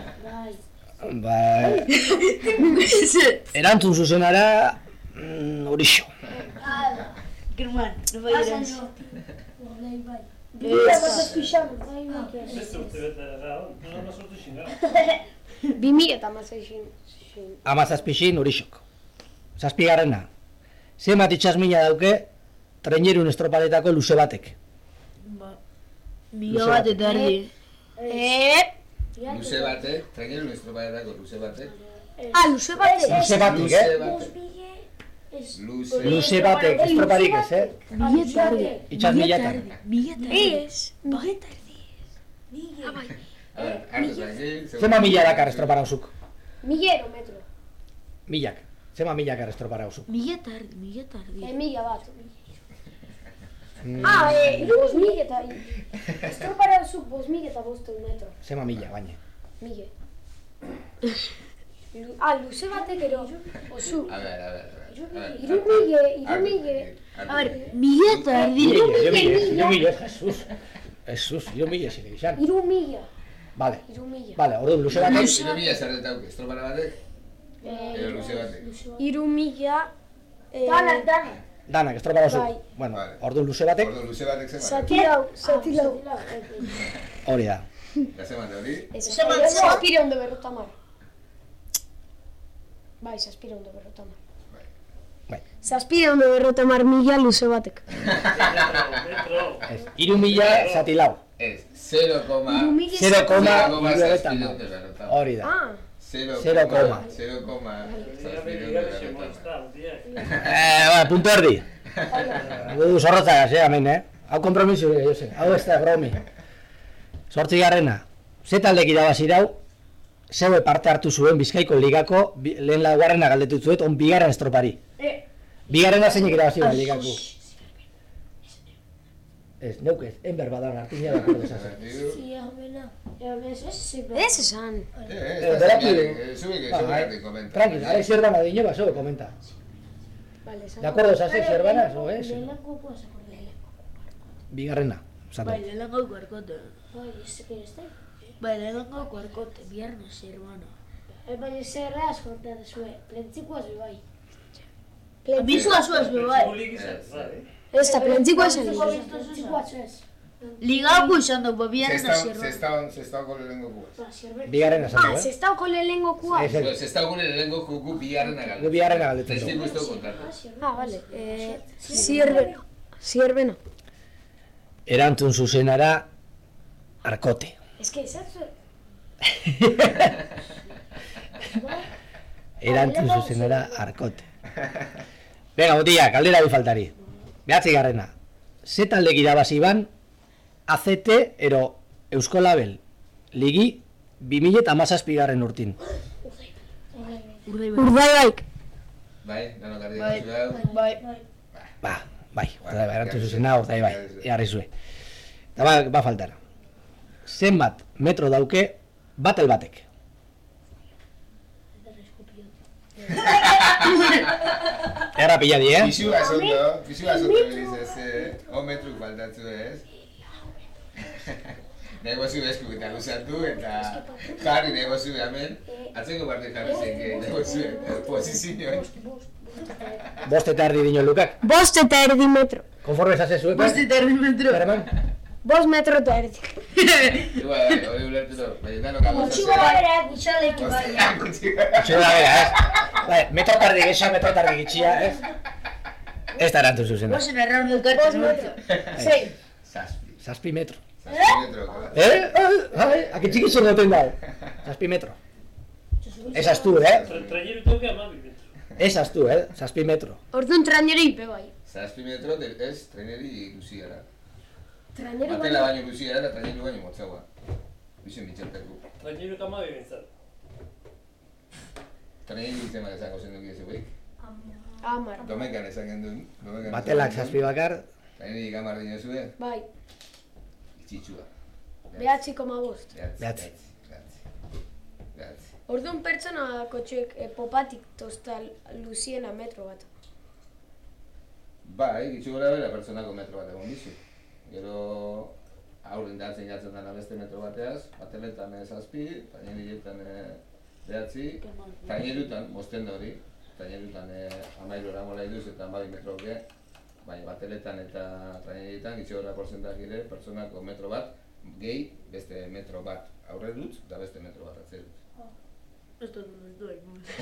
Erantzun zuzenara, horixo. German, no bai erantzun. Beste urte betara da, nola sortu xinga. 2016. Horixok. Zazpigarrena. Zenbat itxasmina dauke, trainerun estropaletako luze batek. Mila bat eta erdi. Luze batek, trainerun estropaletako luze batek. Luze batek. Luze batek, estroparik ez, Itxasmilatan. Zema mila dakar estropara usuk? Milero metro. Milak. Zema mila dakar estropara usuk? Mila eta erdi. Mila bat. Bos mila eta... Estropara usuk 5.500 metro. Zema mila, baina. Mila. Luze batek ero, osu. A ver. Irumile. A ver, mila eta erdi. Irumile, Jesus, irumile zile gizan. Irumile. Vale, orduan luze batek. Irumile zerretauk, estropara batek? Edo luze batek? Irumile. Danak, estropara osu. Bueno, orduan luze batek. Zatilau. Hori da. Gazemate hori? Zazpireun de berrotamar. Bai, zazpireun de berrotamar. Zazpireun de berrotamar mila luze batek. Iru mila zatilau. Ez, 0,0 hori da. 0,0 punto erdi. Zorrotzagaz, hemen, Hau kompromisu, Jose. Hau ez da bromi. 8. Zetaldek irabazi dau, zeue parte hartu zuen Bizkaiko ligako lehen laugarrena galdetu zuet, on bigarren estropari. Bigarrena zeinek irabazi duen ligako. Ez, neukez, enber badan hartu nire dakordo esazen. Ez esan. Tranquil, ara zerban adine bat, zeu komenta. De acuerdo esase zerbanas, o ez? Bigarrena. Bai, lehenengo kuarkote. Bai, lehenengo kuarkote, viernes, hermano. Baina zerra asko da zue, plentzikoaz bai. Bizua zuaz bai. Ez da, plentzikoaz ez. Plentzikoaz ez. Ligauko izan dugu, biharren da Sestao lehengo kua. Bigarren esan du, Sestauko lehengo kua. Sestao lehengo gu biharren agaldetzen. Gu biharren agaldetzen. Ez digu ez dugu kontatu. Vale. Zierbeno. Erantzun zuzenara, arkote. Esatzu. Erantzun zuzenara, arkote. Venga, botiak, galdera bi faltari. Behatzi garrena. Ze taldek irabazi ban, ACT ero Euskolabel Ligi 2017 urtin. Urdaibaik. Bai, gano kardi Bai, erantzun zuzena, Urdaibai, jarri zue. Eta ba faltar. Zenbat metro dauke batel batek? Erra pila di, Pixu azondo beriz ez, metruk faltatzu ez. Negozio esku eta luzatu eta jarri negozio hemen, atzeko parte jarri zenke negozio posizioen. 5 eta erdi dino lukak. 5 eta erdi metro. Konforme zase zue, 5 eta erdi metro. 5 metro eta erdi. Hori ulertu du, meditano kalu zase. Txigo bera, gitxaleki baina. Txigo bera, ez? Metro tardi gisa, metro tardi gitxia, ez? Ez da erantzun zuzena. 5 erraun elkartzen metro. 6 metro. 6 metro, Aki txikitzu noten dau. 6 metro. Ez astu, Traineru toke 12 metro. Ez astu, 6 metro. Orduan traineri ipe bai. 6 metro ez traineri luziara. Traineru Batela baino luziara eta traineru baino motzaua. Bixen bitxarteku. Traineru kama bebentzat. Traineru izema ezako zen duki ez egoik. 10. Domekan ezan gendun. Batelak 7 bakar. Traineru gamar dino zuen. Bai. Itxitsua. 9,5. Behatzi. Orduan pertsona kotxuek popatik tosta luziena metro bat. Bai, gitzu gora bera pertsonako metro bat egon bizu. Gero aurren datzen jatzen dana beste metro bateaz, bateletan 7, traineruetan 9, traineruetan, mosten da hori, traineruetan 13 mola iduz eta 12 metroke, baina bateletan eta traineruetan gitzu gora porzentakire pertsonako metro bat, gehi beste metro bat aurre dut eta beste metro bat atzer dut. Ez dut egin.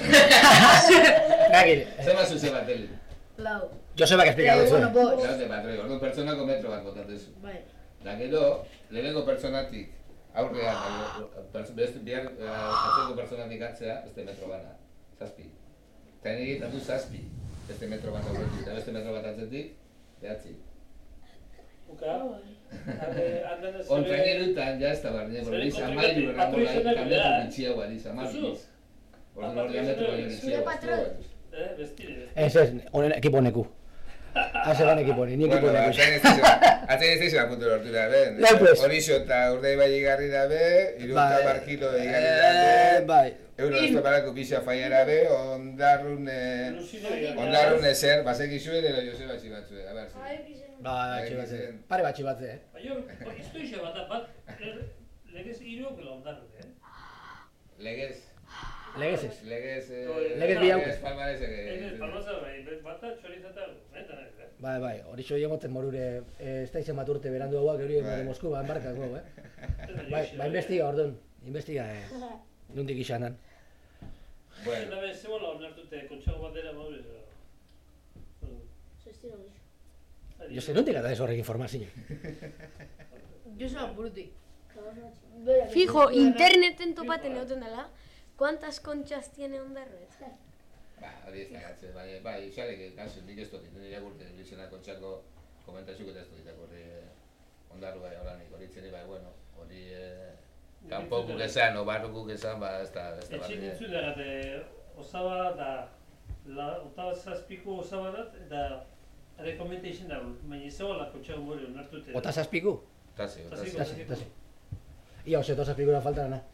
Zema zuze bateli? Lau. Josebak esplikatu zuen. Orduan pertsonako metro bat botatezu. Bai. Da gero, lehenengo pertsonatik aurrean, bihar atzeko pertsonatik atzea, beste metro bana, 7. Eta nire egitatu 7, beste metro bat aurretik eta beste metro bat atzetik, 9. Uka? On trainerutan, ja ez da barne, bordiz, amairu erramola, kametro bitxia guadiz, amairu biz. Orduan ordean metro baino bitxia guadiz. Ez, honen ekipo neku. Haze ban ekipo ni ekipo neku. Atzen ez izan apuntu lortu da, ben? Horixo eta Urdaibai igarri da be, 70 kilo igarri da be, euro estoparako pixa faiara be, ondarrun ezer, basek izuen edo Joseba txibatzue, a ber, zi. Pare bat txibatze, Baina, iztoixe bat, legez iruok ondarrun, Legez? Legez ez. Legez bihauk. Palmarezek. Palmareza, bata txorizata, netan ez, Bai, hori xo jomoten morure, ez da izan bat urte berandu hauak, hori Moskua, enbarkak gau, Ba, investiga, orduan, investiga, nundik isanan. Eta ben, zebola onartute, kontxago bat dela maurez, Jose, nuntik eta ez horrek informazio. Joseba burutik. Fijo, interneten topaten egoten dela. ¿Cuántas conchas tiene Ondarroet? Hori ez da gatzen, bai, xalek, nik ez dut, nire gurte izena kontxako komentazuk eta ez dut itakorri Ondarru bai horanik, hori itzeni bai, bueno, hori kanpokuk esan, o barrukuk esan, ba, ez da barri. Etxin nintzun egate, osaba da, otaba zazpiko osaba dat, eta rekomenta izan dago, baina izagola kontxago mori onartute. Ota zazpiku? Tasi. Ia, ose, ota zazpiku da falta dana.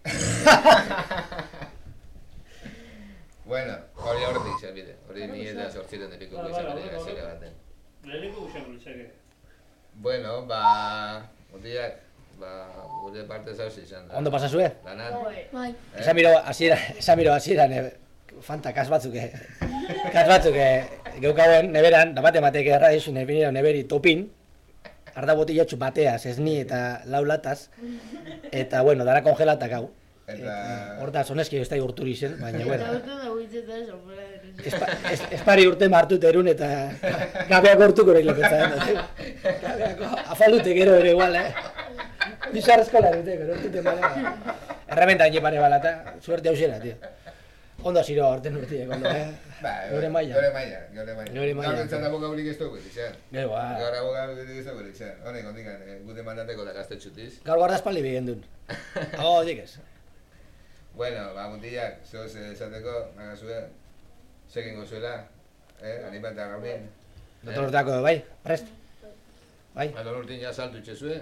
Bueno, hori horretik izan bide, hori nire eta sortziren epiko izan bide gazile baten. Leheniko guxako litzake. Bueno, mutiak, gure parte zauzi izan da. Ondo pasazue? Lanan. Bai. Esan miro hasieran, fanta kas batzuk geukauen neberan, da bate mateke erra dizu neberi topin, arda botillatxu bateaz, esni eta lau lataz, eta, bueno, dara kongelatak hau. Horta, zoneski ez da urturi zen, baina, bueno. Eta urte da guitzeta esan, espari urte martut erun eta gabeak hortuko horrek lepetza. Afaldute gero ere igual, Bizar eskola dute, gero urtute mala. Errementa nire pare bala, eta suerte hausera, tío. Ondo ziro aurten urtiek, ondo, Gure maia. Gaur entzan abogaurik ez dugu, izan. Gero, Gaur abogaurik ez dugu, izan. Honek, ondikan, gute mandateko da gaztetxutiz. Gaur guardaspaldi bigen duen. Hau, dikez. Bueno, mutilak, zoz esateko, nagazue, sekin gozuela, animatea gamin. Dotor urteako, bai, prest? Bai. Adon urtin ja saltu itxezue.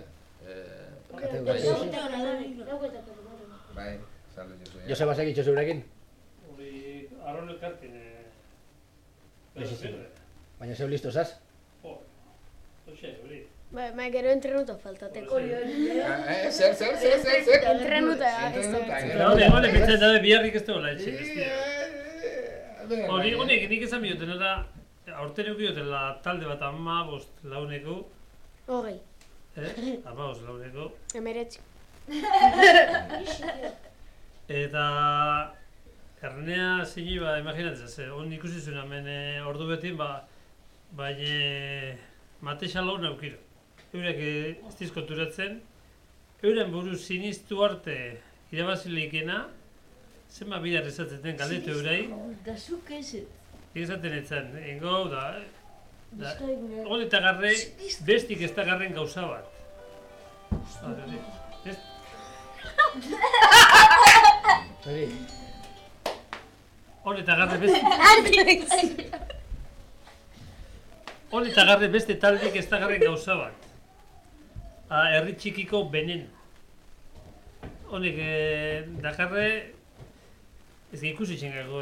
Bai, saltu itxezue. Joseba segi itxezu eurekin? Hori, arron elkartin, Baina zeu listo, zaz? Hoxe, hori. Bai, gero entrenuta faltateko. Zer? Entrenuta, Hone, pintzen dabe biharrik ez duela etxe. Hori, honek, nik esan bioten, aurten eukioten talde bat 15 launeko. Hogei. 15 launeko. 19. Eta Ernea zini, imaginatzen, hon ikusi zuen hemen ordu betin, baina Matexa laun eukiro. Eurek ez dizkonturatzen, euren buru sinistu arte irabazileikena, zenba bidar ezatzen den galdetu eurei. Da zuk ezet. Ezaten etzen, ingo, hon eta garre, bestik ez da garren gauza bat. Hon eta garre bestik... Hon eta garre beste taldik ez da garren gauza bat. Herri txikiko benen. Honek dakarre ez ikusi txengago,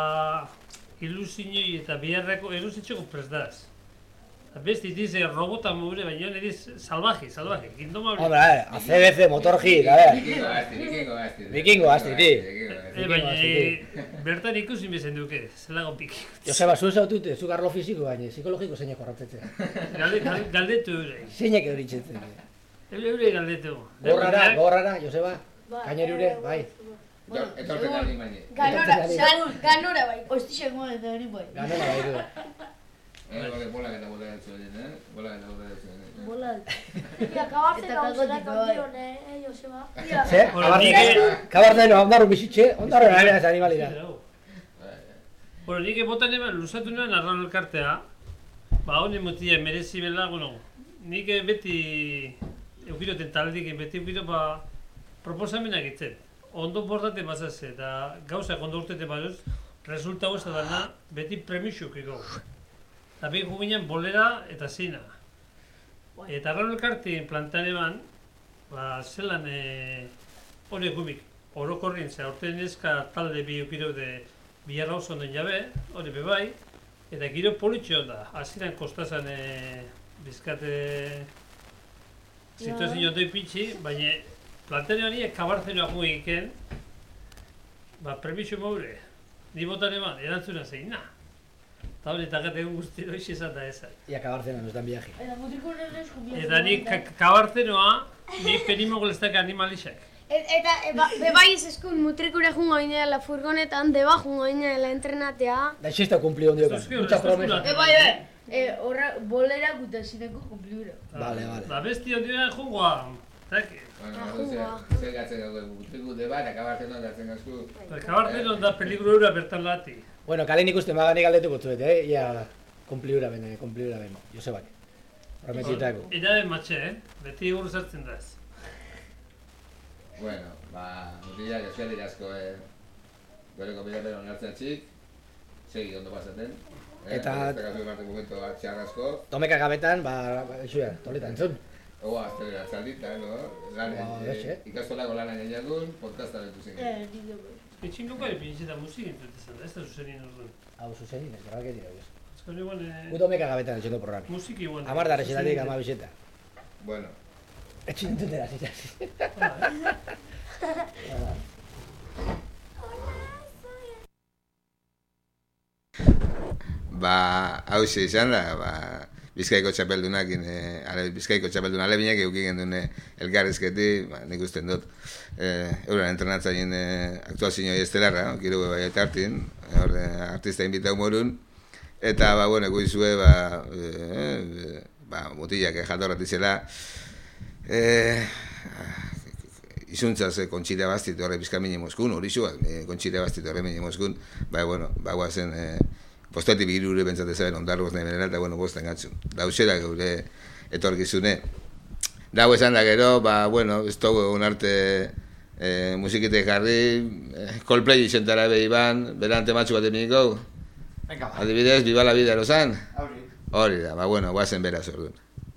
ilusinoi eta biharrako eruzitxeko prestaz. Beste dice robota mure, baina diz salvaje, indoma hori. Hombre, ACDC, Motor Hit, a ver. Vikingo asti, ti. Baina, bertan ikusin bezen duke, zelago piki. Joseba, zu esautute, zu garlo fiziko baina, psikologiko zeinak horratzetzen. Galdetu eurei. Zeinak euritzetzen. Eurei galdetu. Gorrara, Joseba, kainerure, bai. Etorten ari mani. Ganora bai, ostixak moden da hori bai. Ganora bai du. Bola eta bola dut zuen. Bola. Akabartzen gauzulak ondion, Joseba. Kabartzen ondarru bizitxe, ondarru nahiaz animalira. Bueno, nik botan eman luzatu nuen arran elkartea. Hone mutia merezi bela, nik beti eukiroten taldik, beti eukiro proposamenak itzen. Ondo bortate bazaz eta gauzak ondo urtete baduz, resultago ez dana beti premixuk ego. Eta behin guginen bolera eta zina. Eta arran elkartin plantan eban, zelan hori gumik, orokorrin ze, aurten ezka talde bi eukiro de biharra oso onden jabe, hori bebai, eta giro politxo da, hasieran kostazan bizkate situazio doi pitxi, baina plantan eban nire kabarzenoa gu egiten, premixo maure, ni botan eban, erantzuna zein, na. Eta hori eta gate guzti doixi izan da ezan. Ia kabarzena, no estan viaje. Eta ni kabarzenoa, ni penimo golestak animalixak. Eta bebai ez eskun mutrikura jungo ginea la furgonetan, deba jungo ginea la entrenatea. Da xista kumplio ondiokan, mucha promesa. Horra bolera guta zineko kumpliura. Vale. Ba besti ondioan jungoa. Zer gatzen dago, mutrikute bat, kabarzenoan datzen gazku. Kabarzenon da peligro bertan lati. Bueno, kalen ikusten maganik galdetuko zuet, ia kumpliura ben, Josebak. Prometitako. Ida den matxe, beti guru zartzen da ez. Bueno, mutilak eskualik asko goreko bilaten onartzen txik, segi ondo pasaten. Eta... momentu txar asko. Tomeka gabetan, eixuia, toletan entzun. Oa, zaldita, ikastolako lanan egin podcasta betu zen. Etxin gokari pinitxeta musik entzutezen da, ez da zuzenin orduan. Hau zuzenin, ez gara dira, ez. Azkari guan... Gu tomeka gabetan etxendo programi. Musiki guan... Amar darrexetatik ama biseta. Bueno. Etxin entutera, zitaz. Hauze izan da, Bizkaiko txapeldunakin, Bizkaiko txapeldun alebinek eukigen duen elkarrizketi, nik usten dut. Euren entrenatzaien aktuazioi estelarra, kirugu bai eta hartin, artista invitau morun, eta, bueno, guizue, mutilak jatorratizela, izuntzaz kontxita bastit horre bizkamini Moskun, hori zuak, kontxita bastit horre mini Moskun, bueno, guazen postati birure bentsatezaren ondarroz nahi benera, eta, bueno, bostan gatzu. Dauzera geure etorkizune. Dau esan da gero, bueno, ez dugu egun arte musikite jarri, Coldplay izentara behi ban, berante matxu bat eminiko. Adibidez, Viva la Vida erosan? Hori da, bueno, guazen beraz orduan.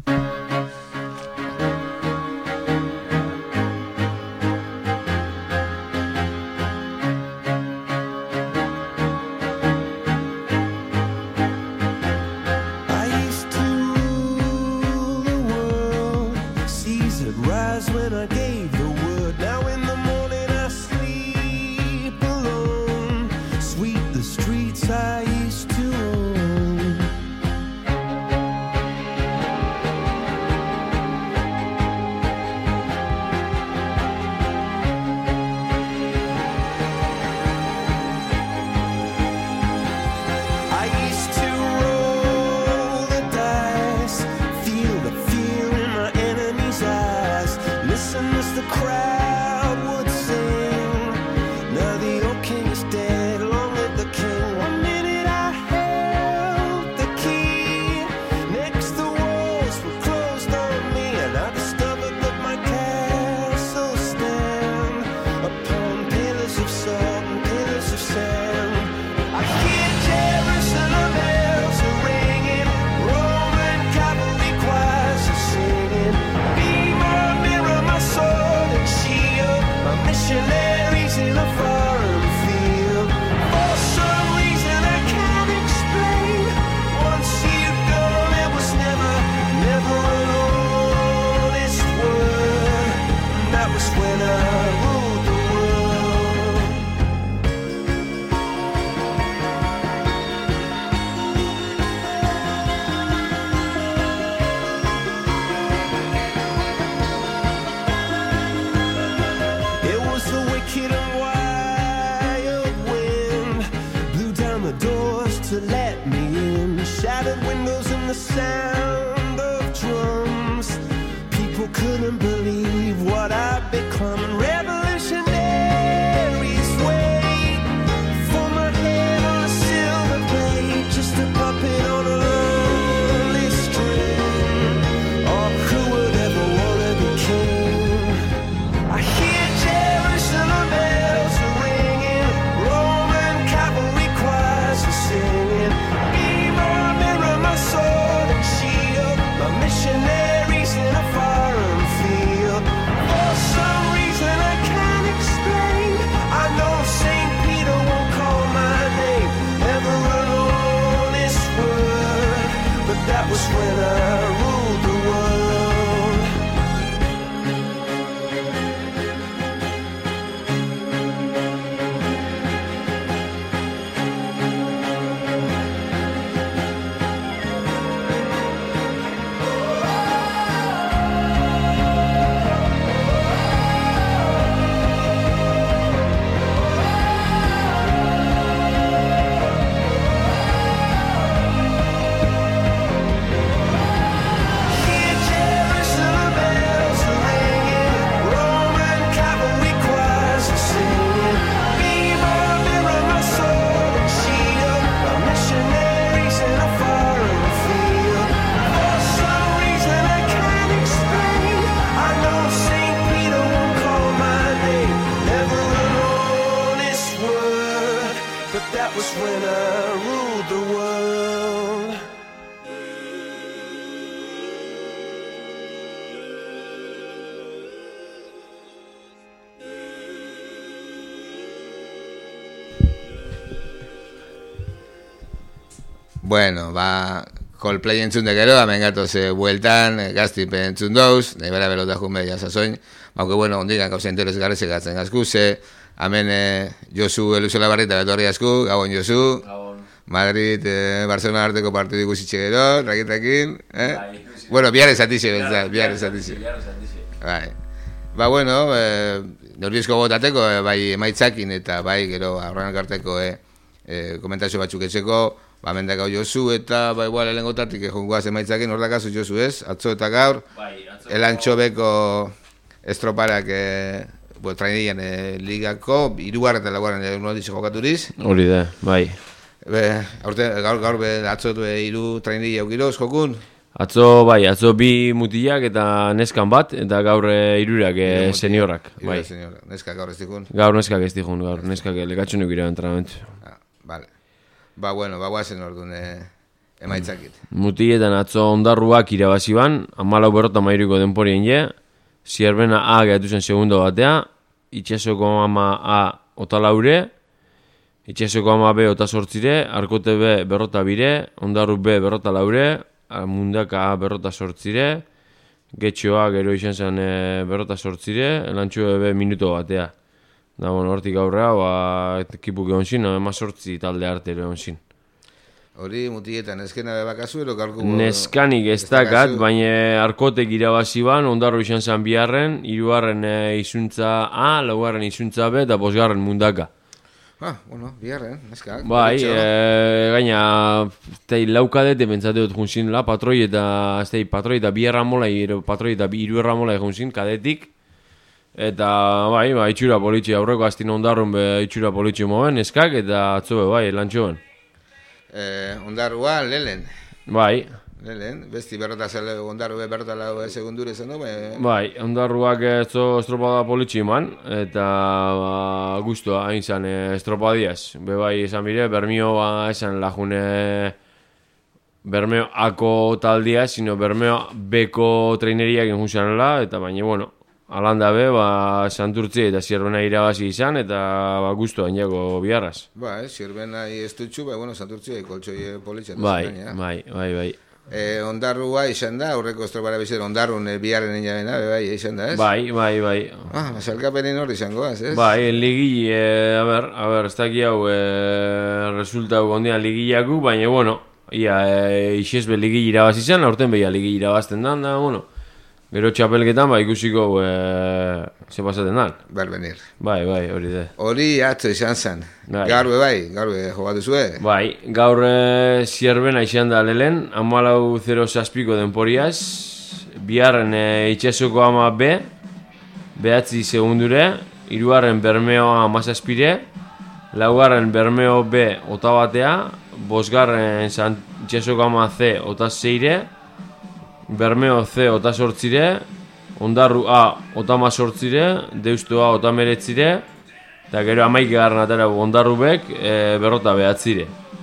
Bueno, Coldplay entzun de gero, hemen gatoz bueltan, gaztipen entzun dauz, nahi bera belota junbe jasazoin, bauke, bueno, ondikan gauza interesgarri gatzen gazku, hemen Josu Eluzela Barrita betorri asku, gabon Josu, Madrid, Barcelona arteko partidu ikusitxe gero, raketakin, Bueno, bihar esatixe, bihar esatixe. Bai. Ba, bueno, neurrizko gotateko, bai emaitzakin eta bai gero aurrenak arteko komentazio batzuk etxeko, ba, mendakau Josu eta ba, igual elengotatik jongoaz emaitzakin, hor dakazu Josu ez, atzo eta gaur, elantxobeko estroparak trainian ligako, irugarren eta laguaren unoditxe jokaturiz. Hori da, bai. Gaur atzo hiru trainia aukiroz jokun? Atzo bi mutilak eta neskan bat, eta gaur hirurak seniorak. Bai. Neskak gaur ez dikun? Gaur neskak ez dikun, gaur neskak lekatxo nukira entrenamentu. Vale. Ba, bueno, guazen orduan emaitzakit. Mutiletan atzo ondarruak irabazi ban, 14-13ko denporien je, Zierbena A gehatu zen segundo batea, Itxasoko ama A otalaure, Itxasoko ama B otasortzire, Arkote B berrota bire, Ondarru B berrota laure, Mundaka A berrota sortzire, Getxoa gero izan zen berrota sortzire, Elantxo B minuto batea. Da, bueno, hortik aurrea, ekipuk egon zin, 18 talde arte egon zin. Hori mutietan, neskena bebakazu ero kalko... Neskanik ez dakat, baina Arkotek irabazi ban, Ondarru izan zen biharren, 3. izuntza A, 4. izuntza B, eta 5. Mundaka. Bueno, biharren, neskak. Bai, gaina, laukadete bentsate dut junzin, patroi eta biharra mola, patroi eta iruerra mola egon zin, kadetik. Eta, bai, itxura politxe, aurreko astin Ondarrun itxura politxe moen, neskak, eta atzo bai, lantxoen. Ondarrua, lehen. Bai. Lehen, besti berrota zele, Ondarru berrota lau segundure zen, no? Bai, Ondarruak estropada politxe eman, eta guztua hain zan estropadiaz. Bai, esan bire, Bermeo esan lajune Bermeo ako taldia, sino Bermeo beko traineriak injunzanela, eta baina, bueno, Alanda be, Santurtzi eta Zierbena irabazi izan, eta guztu hainako biharraz. Zierbena ez dutxu, bueno, Santurtzi koltsoi politxan. Bai. Ondarrua izan da, aurreko estropara bizer, Ondarrun biharren inabena, bai, izan da, ez? Bai. Salkapenin hor izango, ez? Bai, ligi, a ber, ez daki hau resultau gondian ligiaku, baina, bueno, isezbe ligi irabazi izan, aurten behia ligi irabazten da, bueno, gero txapelketan, ikusiko ze pasaten dan. Berbenir. Bai, hori da. Hori atzo izan zen. Gaur jogatu zue? Bai, gaur Zierbena izan da lehen, 14-0 denporiaz, biharren Itxasoko ama B, 9 segundure, 3. Bermeo A17, 4. Bermeo B otabatea, 5. Itxasoko ama C otaseire, Bermeo C otasortzire, Ondarru A otamasortzire, Deusto A otameretzire, eta gero 11. atara Ondarru Bek berrota 9.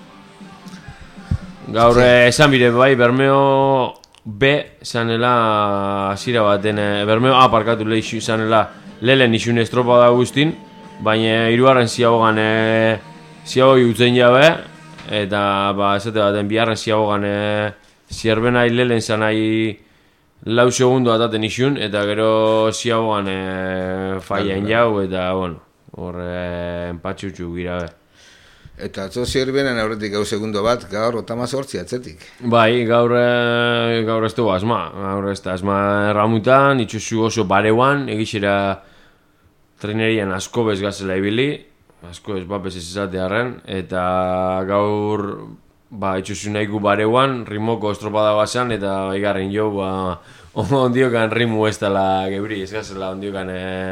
Gaur esan bire bai, Bermeo B zanela hasiera baten, Bermeo A parkatu lehi zanela lehen isun estropa da guztin, baina 3. ziagogan ziagoi utzen jabe, eta esate baten biharren ziagogan Zierbena lehen zanai 4 segundo ataten isun, eta gero ziagoan faiain jau, eta bueno, hor empatxutxu gira be. Eta atzo Zierbenan aurretik gau segundo bat, gaur 18 atzetik. Bai, gaur ez dugu asma, gaur ez da asma erramutan, itxuzu oso bareuan, egixera trainerian asko bez gazela ibili, asko ez bapes ez ezatearen, eta gaur itxuzu nahiku bareuan, rimoko estropada bazan, eta igarren jo, ondiokan rimu ez dela gebri, ez gazela ondiokan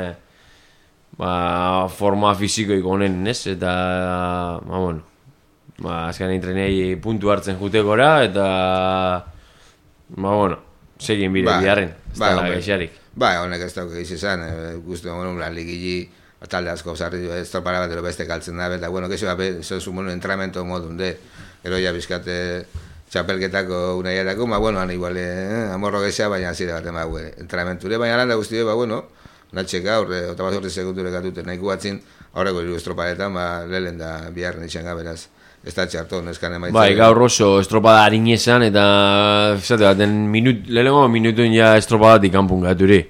forma fizikoik honen, ez? Eta, bueno, azkanein trenei puntu hartzen jutekora, eta, bueno, segin bire biharren, ez dela geixarik. Honek ez dauk egiz izan, guztu la ligili, talde asko zarri estropara bat beste kaltzen da, eta, bueno, kexo zozu entrenamento modun de, gero ja bizkate txapelketako unaiatako, bueno, igual amorro gexea, baina zire bat emagu entrenamenture, baina landa guzti bueno, natxek gaur, 18 segundure gatuten, nahiko batzin, aurreko hiru estropadetan, lehen da biharren itxan gaberaz, ez da txarto, neskan emaitzen. Bai, gaur oso estropada harinezan, eta, zate bat, lehenengo minutuen ja estropadatik kanpun gaturi.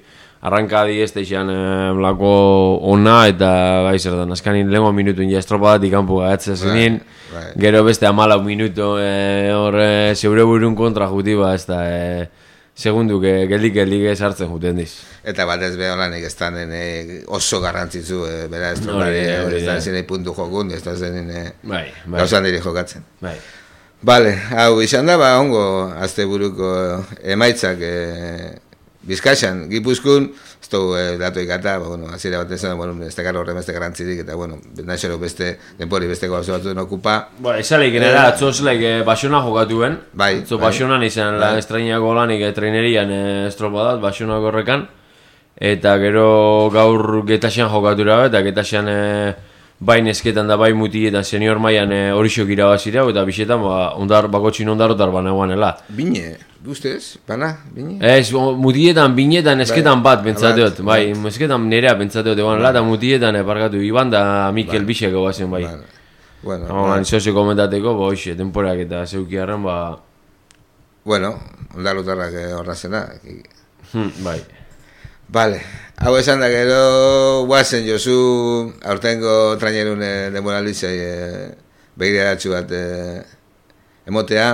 arrankadi ez teixan blako ona eta bai zer da, azkanin lehenko minutun ja estropadatik kanpo gagatzen zenin, gero beste 14 minutu hor zeure burun kontra juti ba, ez da, segundu geldik sartzen juten diz. Eta batez be holanik ez da oso garrantzitzu, bera estropari, ez da zenei puntu jokun, ez da zenei gauzan diri jokatzen. Bale, hau izan da, ongo asteburuko emaitzak Bizkaian, Gipuzkoan, ez dugu datuik eta, azira bat ezan, ez dakar horren beste garantzirik, eta, naixero beste, denpori beste gauza batzuen okupa. Ezaleik nera, atzo zelaik Basona jokatuen, atzo Basonan izan la estrainako lanik trainerian estropadat, Basonako horrekan, eta gero gaur Getaxean jokatura, eta Getaxean bai nesketan da bai mutietan senior mailan horixok irabazira, eta bisetan bakotxin ondarotar banagoanela. Bine, guztez, bana, bine? Ez, mutietan, binetan, nesketan bat bentsateot, bai, nesketan nerea bentsateot egoanela, eta mutietan parkatu Iban da Mikel Bixeko bazen, bai. Sozio komentateko, hoxe, temporak eta zeukiarren, ondarotarrak horra zena. Bai. Bale, hau esan da gero guazen Josu aurtengo trainerun demoralizai begiraratxu bat emotea.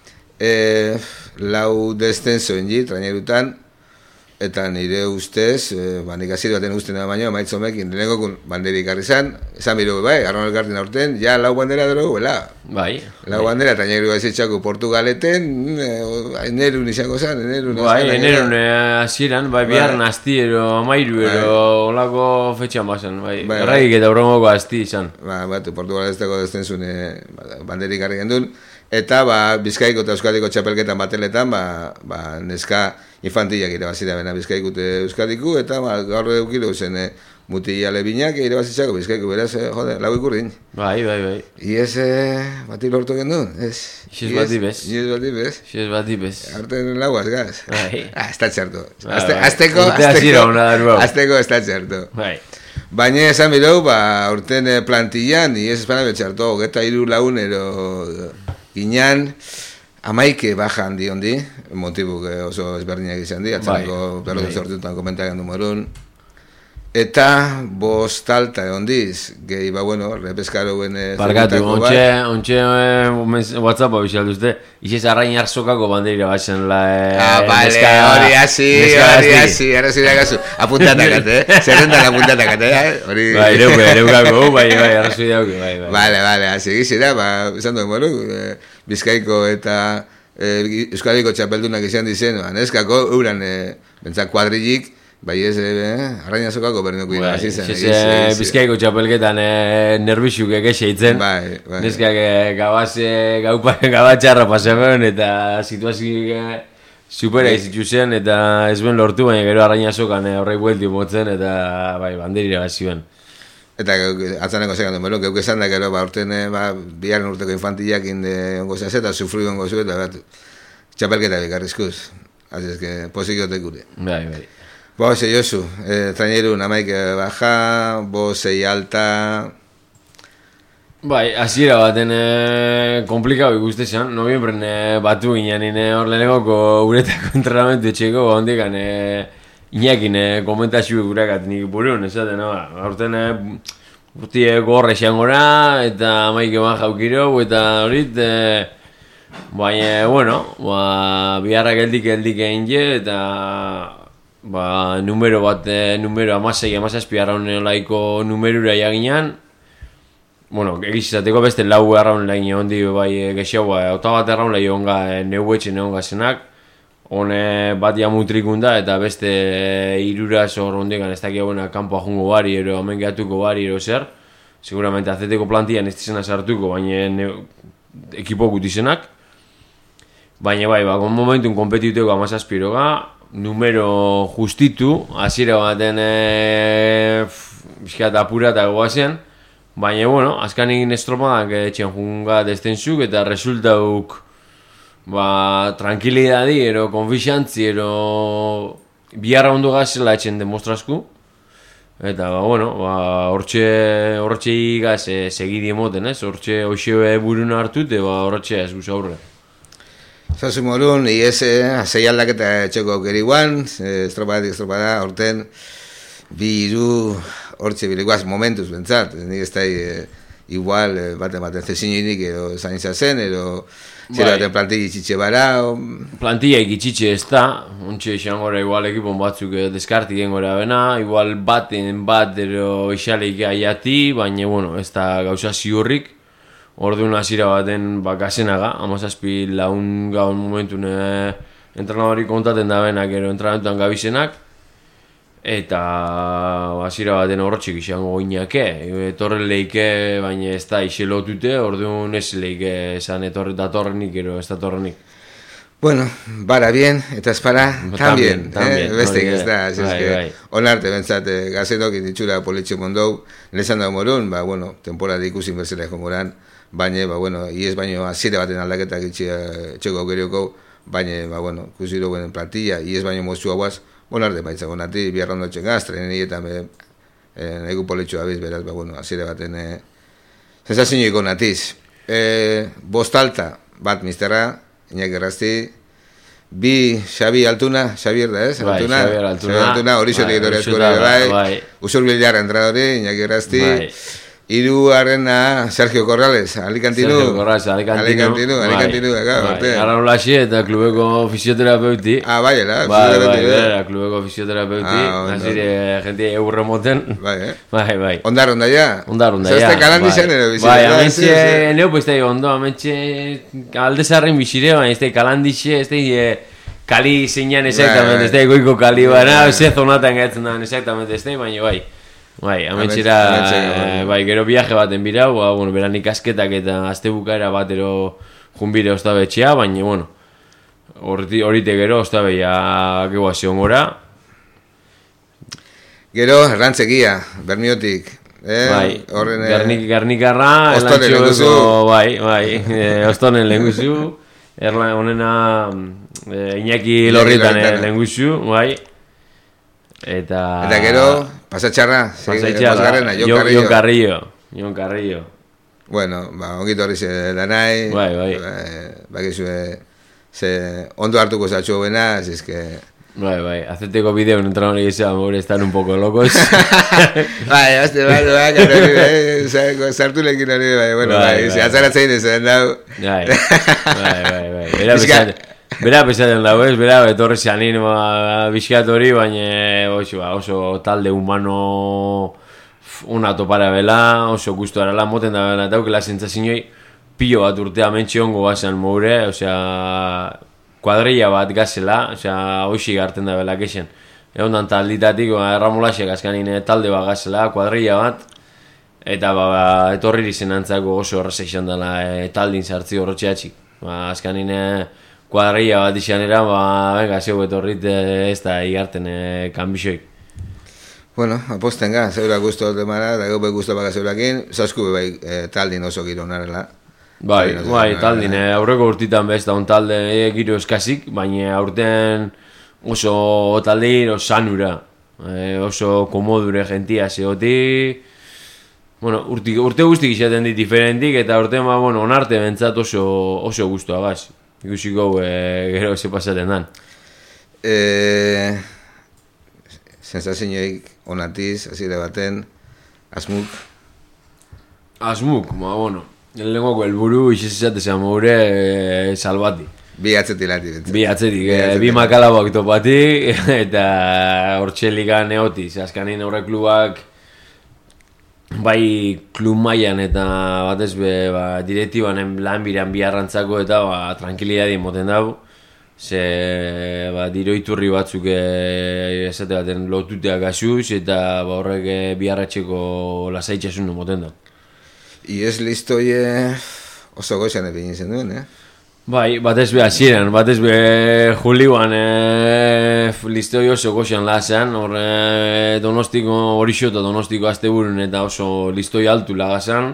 Lau descenso ingi trainerutan, eta nire ustez, nik azir baten usten da baino, maitzomekin, denekokun banderi ikarri zan, esan biru, Arron Elkartin aurten, ja lau bandera dugu, bela. Bai. Lau bandera, traineru gaizitxako Portugaleten, enerun izango zan, enerun. Enerun hasieran, biharren asti, amairu, olako fetxan bazen, erraik eta urrongoko asti izan. Portugalesteko destenzun banderi ikarri gendun, eta Bizkaiko eta Euskadiko txapelketan bateletan, neska infantilak irabazira bena Bizkaiko eta Euskadiku, eta gaur eukilu zen mutila lebinak irabazitzako Bizkaiko, beraz, lau ikurrin. Bai. Iez bati lortu gendun, ez? Iez bati bez. Iez bati bez. Arten lauaz gaz. Bai. Ez da txartu. Azteko ez da txartu. Bai. Baina esan birau, urten plantillan, iez espana betxartu, geta 3 lagunero ginean, amaike baja handi hondi, motibuk oso ezberdinak izan di, atzaneko pelotu sortutan komentagan numerun, eta 5 alta hondiz, gehi repeskaroen barkatu, ontxe WhatsAppa bixalduzte, izez arrain arzokako bandeira baxen la... Bale, hori hasi, arrazoi apuntatak, zerrentan apuntatak, hori... Ereukako, arrazoi dauke, Bale, hasi gizera, esan duen moru, Bizkaiko eta Euskadiko txapeldunak izan dizen, neskako, euran, bentzak kuadrillik, bai ez, arrainazokako bernuko irabazizan. Bizkaiko txapelketan nerbixuk egexeitzen. Neskak gabatxarra pasamen eta situazio supera izitu zen eta ez ben lortu, baina gero arrainazokan horrei buelti motzen eta banderi irabazioen. Eta atzaneko zekan duen, geuk esan da gero urten biharren urteko infantilak ongo zaz eta sufriu ongo zu eta txapelketa bikarrizkuz. Así es que pozikiotek gure. Bai. Ose Josu, traineru namaik baja, 6 alta... Bai, hasiera baten komplikau ikustezan, noviembren batu ginen hor lehenengoko uretako entrenamentu etxeko, hondikan inakin komentazio gurakat nik burun, esaten, aurten urti gorre esan gora, eta amaike baja aukiro, eta horit, baina, biharra geldik egin je, eta... numero amasei, amazazpi arraun laiko numerura jaginan, egizizateko beste lau arraun lain hondi gehiago, ota bat arraun lain onga neuetxen egon gazenak, hone bat jamutrikunda eta beste iruraz hor hondekan ez dakia buena kanpoa jungo bari, ero hemen gehatuko bari, ero zer, seguramente azeteko plantian ez dizena sartuko, baina ekipo gutizenak, baina momentun kompetiteko amazazpiroga, numero justitu, hasiera baten bizkat apura eta goazen, baina, azkanik estropadak etxen junga destenzuk eta resultauk tranquilidadi, ero konfixantzi, ero biharra ondo gazela etxen demostrazku, eta, hortxe igaz segidi emoten, hortxe hoxe buruna hartut, hortxe ez guz aurre. Zazu morun, zei aldaketa txeko aukeri estropada, horten, bi iru, hortxe biliguaz momentuz bentsat, nik ez da igual, baten zezininik, edo zainza zen, edo zera baten plantilla itxitxe bara, plantilla ikitxitxe ez da, ontxe esan gora igual ekipon batzuk deskartik gora bena, igual bat, ero isaleik aiati, baina, bueno, ez da gauza ziurrik, orduan hasiera baten bakasenaga, 17 laun gaun momentun entrenadori kontaten da benak, ero entrenamentuan gabizenak, eta hasiera baten horrotxik izango goinake, etorren leike, baina ez da iselotute, orduan ez leike esan datorrenik, ero ez datorrenik. Bueno, bara bien, eta ez para, tambien, bestek ez da, onarte bentsat, gazetok itxura politxe mondou, lezan da morun, bueno, temporada ikusin berzela eko moran, baina, iez baino hasiera baten aldaketak txeko aukerioko, baina, ikusi dugu plantilla, iez baino mozua guaz, arte baitza gonati, biarrondo txengaz, treneni eta egu politxua biz, beraz, hasiera baten sensazioik gonatiz. Bostalta, bat misterra, Iñaki Errasti, bi Xabi Altuna, Xabier da ez? Altuna, hori zotik etorri askore, bai. Usur Billar entradori, Iñaki Errasti. Iru harrena Sergio Corrales, Alicantinu. Alicantinu, Ara Olaxi eta klubeko fisioterapeuti. Bai, klubeko fisioterapeuti. Azire, gente eurre moten. Bai. Ondar ja? Ondar ja. Zazte kalandixen ero bizire. Bai, amentxe, neu pues tai ondo, amentxe aldezarren bizire, baina ez tai kalandixe, ez tai kali zeinan exactamente, ez tai goiko kali bana, ze zonatan gaitzen da, exactamente ez tai, baina bai. Bai, ametxera, gero viaje baten birau, beran ikasketak eta azte bukaera batero junbire ostabetxea, baina, horite gero ostabeia gehuazio gora. Gero, errantzekia, Bermiotik. Bai, Garnikarra, elantxo, bai, ostonen lenguzu, honena Iñaki Lorrietan lenguzu, bai. Eta gero, pasatxarra, Jon Carrillo. Bueno, ongito horri ze danai, bakizue, ondo hartuko zatxo bena, así es que... Bai, azeteko bideo en entrenador y esa, ahora están un poco locos. Bai, sartu lekin hori, bai, azaratzein ez dau. Bai. Bera pesaten dago ez, bera etorri zanin bizkat hori, baina oso talde humano una topara bela, oso gustu arala, moten da bela, eta aukela zentzazinoi pilo bat urtea mentxe hongo bazan moure, kuadrilla bat gazela, hoxi garten da bela kexen. Egon talditatik, Ramolaxek azkanin talde bat gazela, kuadrilla bat, eta etorri izen antzako oso horrezeixan dela taldin sartzi horrotxeatxik. Azkanin kuadrilla bat izanera, venga, zeu etorrit ez da igarten kanbixoik. Bueno, aposten ga, zeura guztu demara, da gobe guztu baka zeurakin, zauzku bai taldin oso giro narela. Bai, taldin, aurreko urtitan bez da un talde giro eskasik, baina aurten oso talde giro sanura, oso komodure gentia zehoti, urte guztik izaten dit diferentik, eta aurten onarte bentsat oso guztua gaz. Ikusiko gero ze pasaten dan. Sensazioik onatiz, hasiera baten, Asmuk. Asmuk, lengoko helburu izazizate zean maure salbati. Bi atzetilati. Bi makalabak topati, eta hortxelikan eotiz. Azkanin aurre klubak, bai klub mailan eta batez direktibanen lan biran biarrantzako eta tranquilidadi moten dago. Ze diroiturri batzuk esate baten lotuteak asuz eta horrek biarratxeko lasaitxasun moten dago. Iez listo oso goizan egin zen duen, Bai, batez hasieran, batez Julioan listoi oso goxan lasan, horre Donostiko horixo eta Donostiko asteburun eta oso listoi altu lagazan.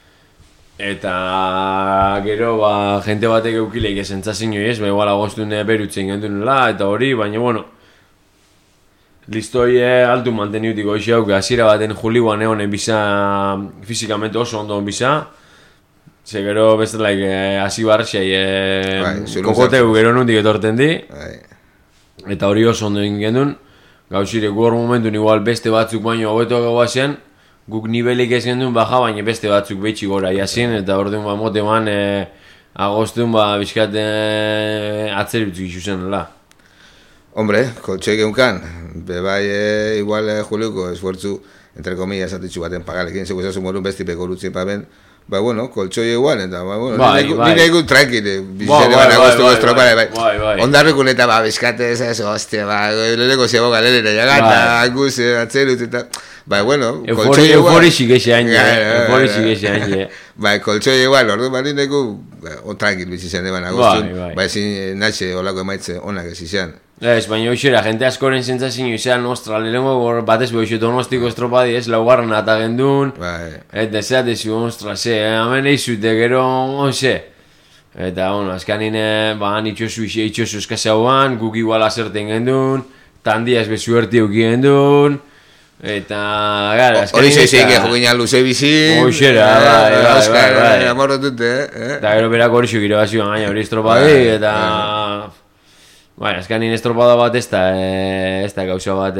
Eta gero, jente batek eukileik esentzazin joiez, igual agostun berutzen gendunela, eta hori, baina, listoi altu manteniutik goixauk, hasiera baten Julioan egon biza, fizikamente oso ondo biza, Ze gero bestelaik hasi barxai kokoteu gero nundik etorten di. Eta hori oso ondo egin gendun. Gauzire gor momentun igual beste batzuk baino hobeto gauazen. Guk nibelik ez gendun baja, baina beste batzuk betxi gora iazen. Eta orduan mote man agostun bizkat atzerbitzuk isuzen, la. Hombre, koltsoik eunkan, bebai igual Juliuko esfuertzu, entre comillas, atitxu baten pagalekin, seguzazu morun besti peko lutzien paben, bueno, koltsoi igual, eta, bueno, nire egun tranquile, bizere ban agostu goztropare, bai. Ondarrukun eta, bizkate, ez, hostia, leleko zebo galerera jagata, anguz, atzerut, eta, bueno, koltsoi igual. Euforixik eze hain, Bai, koltsoi igual, ordu, nire egun, tranquil bizitzen eban agostun, ezin natxe olako emaitze onak ez izan. Ez, baina hoxera, jente askoren zentzazin izan, ostra, lehenko batez behar donostiko estropadi ez, laugarren eta gendun, eta ezatezu, ostra, hemen eizute gero, ose. Eta, bueno, azkanin, itxosu eskazauan, guk igual azerten gendun, tandiaz bezuerti euki gendun, eta, gara, azkanin... Hori zeizik egin luze bizi... Hoxera, bai. Amorrotute, Eta gero berako hori xukire bazioan gaina hori estropadi, eta... azkanin estropada bat ez da gauza bat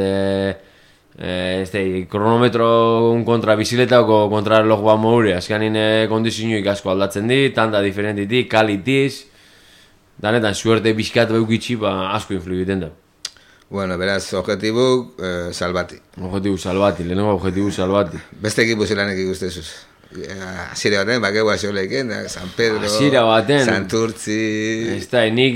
kronometro kontra biziletako kontra reloj bat moure, azkanin kondizioik asko aldatzen di, tanda diferentitik, kalitiz, danetan suerte bizkat beukitzi asko influibiten da. Bueno, beraz, objetibu salbati. Lehenengo objetibu salbati. Beste ekipu zelanek ikustezuz. Asire baten, bakeu asioleiken, San Pedro, Santurtzi... Ez da, nik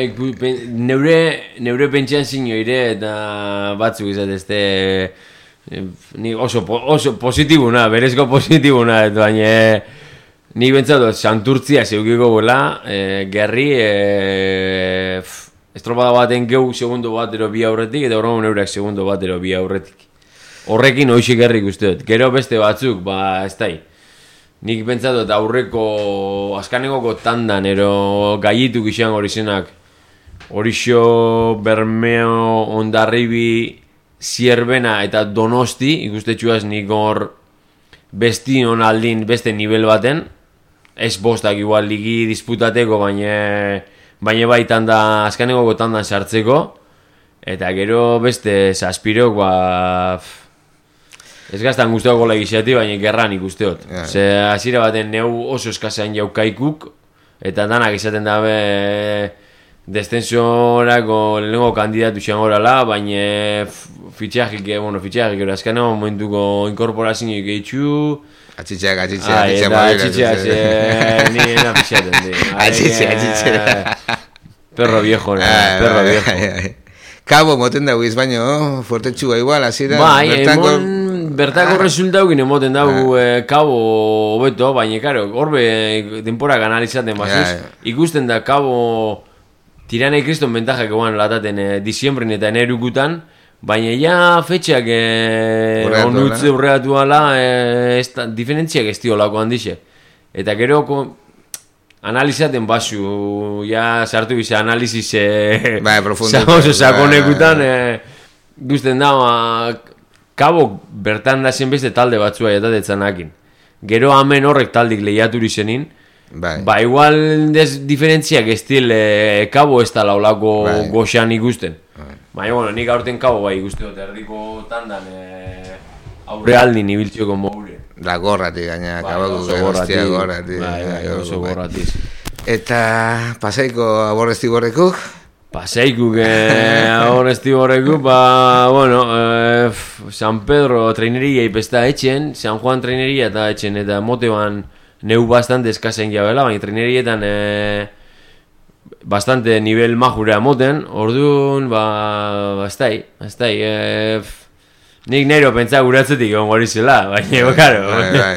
neure pentsan zinioire eta batzuk izatezte nik oso positibuna, berezko positibuna, baina nik bentsatu Santurtzia zeukiko gola, gerri, estropada baten geu segundo bat ero bi aurretik, eta horrengo neurak segundo bat ero bi aurretik. Horrekin hoxik gerrik usteot, gero beste batzuk, ez da. Nik pentsatu eta aurreko azkanegoko tandan ero gaiituk izan hori zenak Horixo, Bermeo, Ondarribi, Zierbena eta Donosti ikustetxuaz nik hor besti on aldin beste nivel baten ez bostak igual ligi disputateko baina bai tanda azkanegoko tandan sartzeko eta gero beste zazpirok ez gaztan guztiak gola egizati, baina gerran ikusteot. Ze hasiera baten neu oso eskasean jaukaikuk, eta danak izaten dabe destensorako lehenengo kandidatu izan gorala, baina fitxajik, azkanean momentuko inkorporazioik egitxu... Atxitxeak, ni ena fitxaten, Atxitxe. Perro viejo, perro viejo. Kabo moten dago baino, fuertetxua igual, hasiera... Bertako resultaukin emoten dago kabo hobeto, baina, karo, horbe denporak analizaten bazuz, ikusten da kabo tiranei kriston bentajak eguan lataten diciembren eta enerukutan, baina ja fetxeak onutze urreatu ala, diferentziak ez dio lako handixe. Eta gero analizaten bazu, ja sartu bize analizis oso sakonekutan, guzten da, Kabo bertan da zen beste talde batzua jatatetzanakin. Gero hemen horrek taldik lehiaturi zenin, igual diferentziak estil Kabo ez da laulako goxan ikusten. Baina, bueno, nik aurten Kabo bai ikusten, erdiko tandan aurre aldin ibiltzioko moure. Da gorratik gaina, Kabo oso gorratik. Eta pasaiko aborrezti borrekuk? Paseikuk aborrezti borrekuk, San Pedro traineria ipesta etxen, San Juan traineria eta etxen, eta moteban neu bastante eskazen jabela, baina trainerietan bastante nivel majurea moten, orduan, nik nero pentsa guratzetik egon gori zela, baina, karo.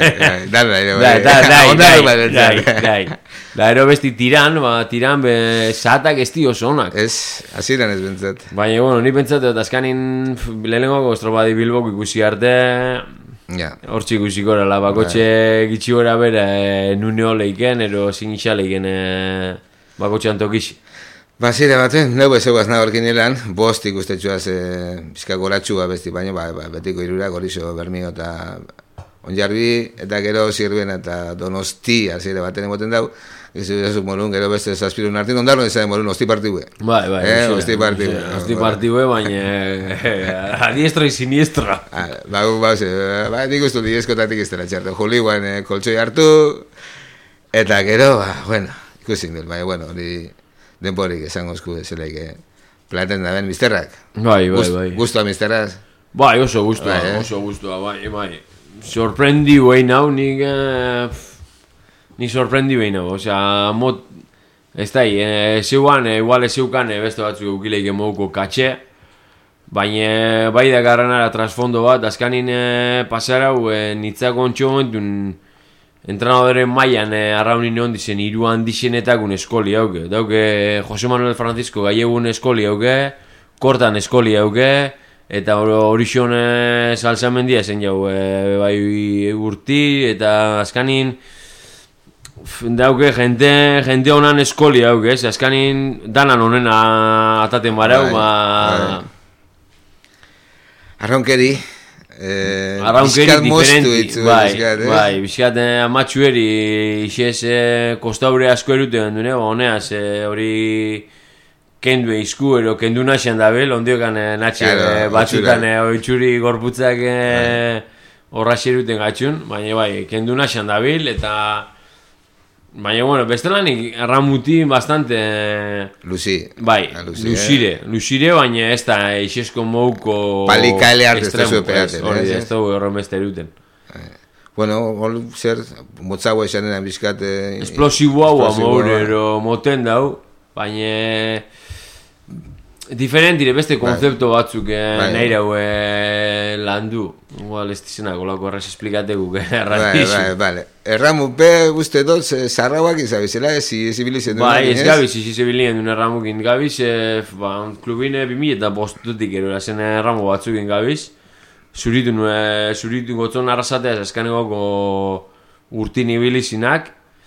Da, ero besti tiran zatak ez di oso onak. Ez, aziran ez bentzat. Baina, bueno, ni pentsatu, eta azkanin lehenengoko estropadi bilbok ikusi arte, hortzik ikusiko erala, bakotxe gitsi gora bera nuneo leiken, ero zinitxa leiken bakotxean tokixi. Zire baten, neu bezegoaz nagorkin elan, bost ikustetxuaz bizka goratxua besti, baina betiko irurak horizo Bermio eta Onjarbi, eta gero Zirbena eta Donosti, hasiera baten emoten dau, ez morun, gero beste zazpirun artin, ondarro izan morun, osti partibue. Bai, osti partibue. Osti partibue, baina a diestra y siniestra. Nik ustu dieskotatik ez dela txartu. Juliguan koltsoi hartu, eta gero, bueno, ikusi dut, baina, bueno, hori denporik esango esku zelaik platen da ben misterrak. Bai. Gustua misterraz? Bai, oso gustua, bai. Sorprendi behin hau, ni sorprendi behin hau, osea, ez da, zeuan, igual ez zeukan beste batzuk eukileik emouko katxe, baina bai da garranara trasfondo bat, azkanin pasarau nitzako ontxo momentun entrenadoren mailan arraunin egon dizen hiru handixenetakun eskoli hauke. Dauke Jose Manuel Francisco Gallegun eskoli hauke, Kortan eskoli hauke, eta horixon salsamendia zen jau bai urti, eta azkanin dauke jente honan eskoli hauke, azkanin danan honen ataten barau, Arraunkeri diferenti, bai, bizkat amatxueri isez kostaure asko eruten dune, honeaz hori kendu eizku, ero kendu naxean dabel, ondiokan natxe batzutan oitxuri gorputzak horra xeruten gatxun, baina bai, kendu naxean dabil, eta baina, bueno, bestelanik erramuti bastante bai, lusire, baina ez da eixesko mouko palikale hartu ez da zuepeaten, hori ez da horren beste eruten. Bueno, zer, motzago esanen bizkat esplosibo hau amorero moten dau, baina diferentire beste konzepto batzuk nahi hau landu. Igual ez dizenak olako erraz esplikategu erratixu. Bai. Erramupe guzti dut zarrauak izabizela ez ibilizen duen. Bai, ez gabiz izibilien duen erramukin gabiz. Klubine 2005-tik erazen erramu batzukin gabiz. Zuritu gotzon arrazatea eskanegoko urtin ibilizinak.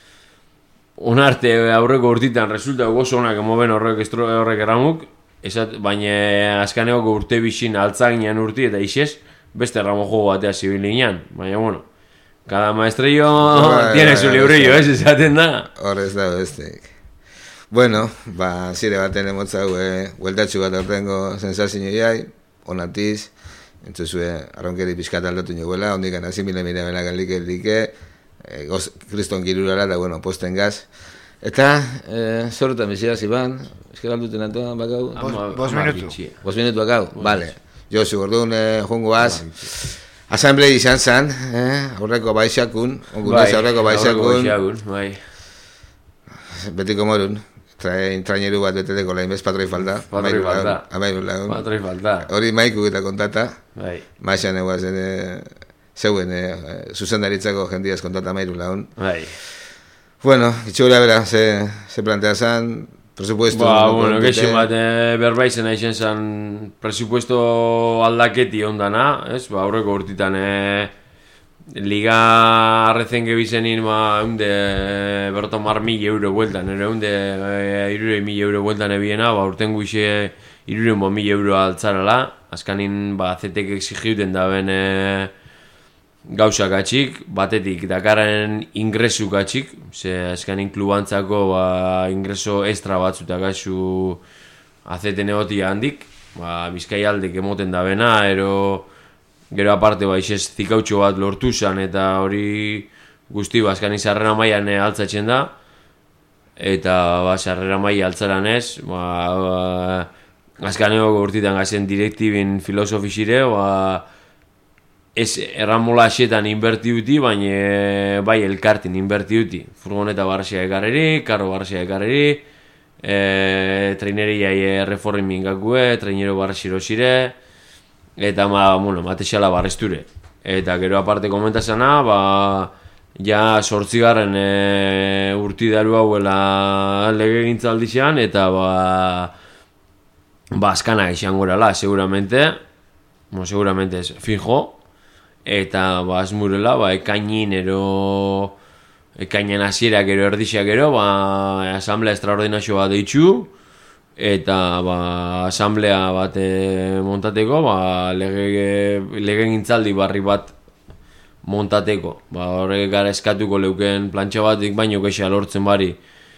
Onarte aurreko urtitan resulta gozo honak emoben horrek erramuk. Baina azkanegoko urte bixin altzaginan urti eta isez beste erramo jogo batea zibilinean. Baina, bueno, cada maestrillo tiene su librillo, esaten da. Horrez da bestek. Bueno, zire baten emotzau, hueltatxu bat aurtengo sensazio jai, onatiz, entzuzue arronkeri pixkat aldatu nioguela, ondikan azimile mire bela galike, kriston girurala, da, bueno, posten gaz. Eta, zorutan bizitaz iban, eskeran duten antoan bakau? 5 minutu. 5 minutu bakau, bale. Josu, orduan jungoaz, asamblea izan zan, aurreko baixakun, aurreko baixakun, betiko morun, traineru bat beteteko lain bez, patroi falta, patroi falta, hori maiku eta kontata, maixan eguazen, zeuen, zuzendaritzako jendiaz kontata mairu laun. Bueno, itxura bera, ze plantea zan, presupuesto... bueno, gexen bat berbaizen aixen zan presupuesto aldaketi ondana, ez? Aurreko urtitan liga arrezen gebizenin unde berrotan mar 1.000 euro bueltan, unde 1.000 euro bueltan ebiena, urten guixe 1.000 euro altzarala, azkanin zetek exigiuten da ben gauzak atxik, batetik dakarren ingresu atxik, ze azkanin klubantzako ingreso estra batzutak gazu azeten egotia handik, Bizkai aldek emoten da bena, gero aparte isez zikautxo bat lortu zan, eta hori guzti azkanin sarrera mailan altzatzen da, eta sarrera maila altzaran ez, azkaneko urtitan gazen direktibin filosofizire, ez erramola asetan inbertiuti, baina bai elkartin inbertiuti. Furgoneta barrasia ekarreri, karro barrasia ekarreri, traineria reformin gakue, trainero barrasiro zire, eta matexala barresture. Eta gero aparte komentazana, ja 8. Urti daru hauela lege gintzaldizean, eta azkana izan gorala, seguramente ez, fijo, eta azmurela, ekainin ekainan hasierak erdixak asamblea extraordinazio bat deitxu, eta asamblea bat montateko, lege gintzaldi barri bat montateko. Ba, horrek gara eskatuko leuken plantxa batik baino keixa lortzen bari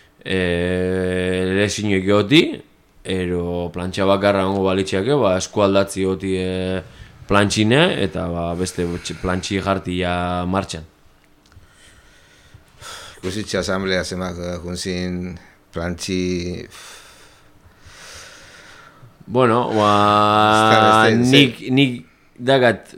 lezinoek goti, ero plantxa bakarra hongo balitxeake, ba, eskualdatzi goti plantxine, eta ba, beste plantxi jartia martxan. Ikusitxe asamblea zemak junzin plantxi... Bueno, ba, nik dakat,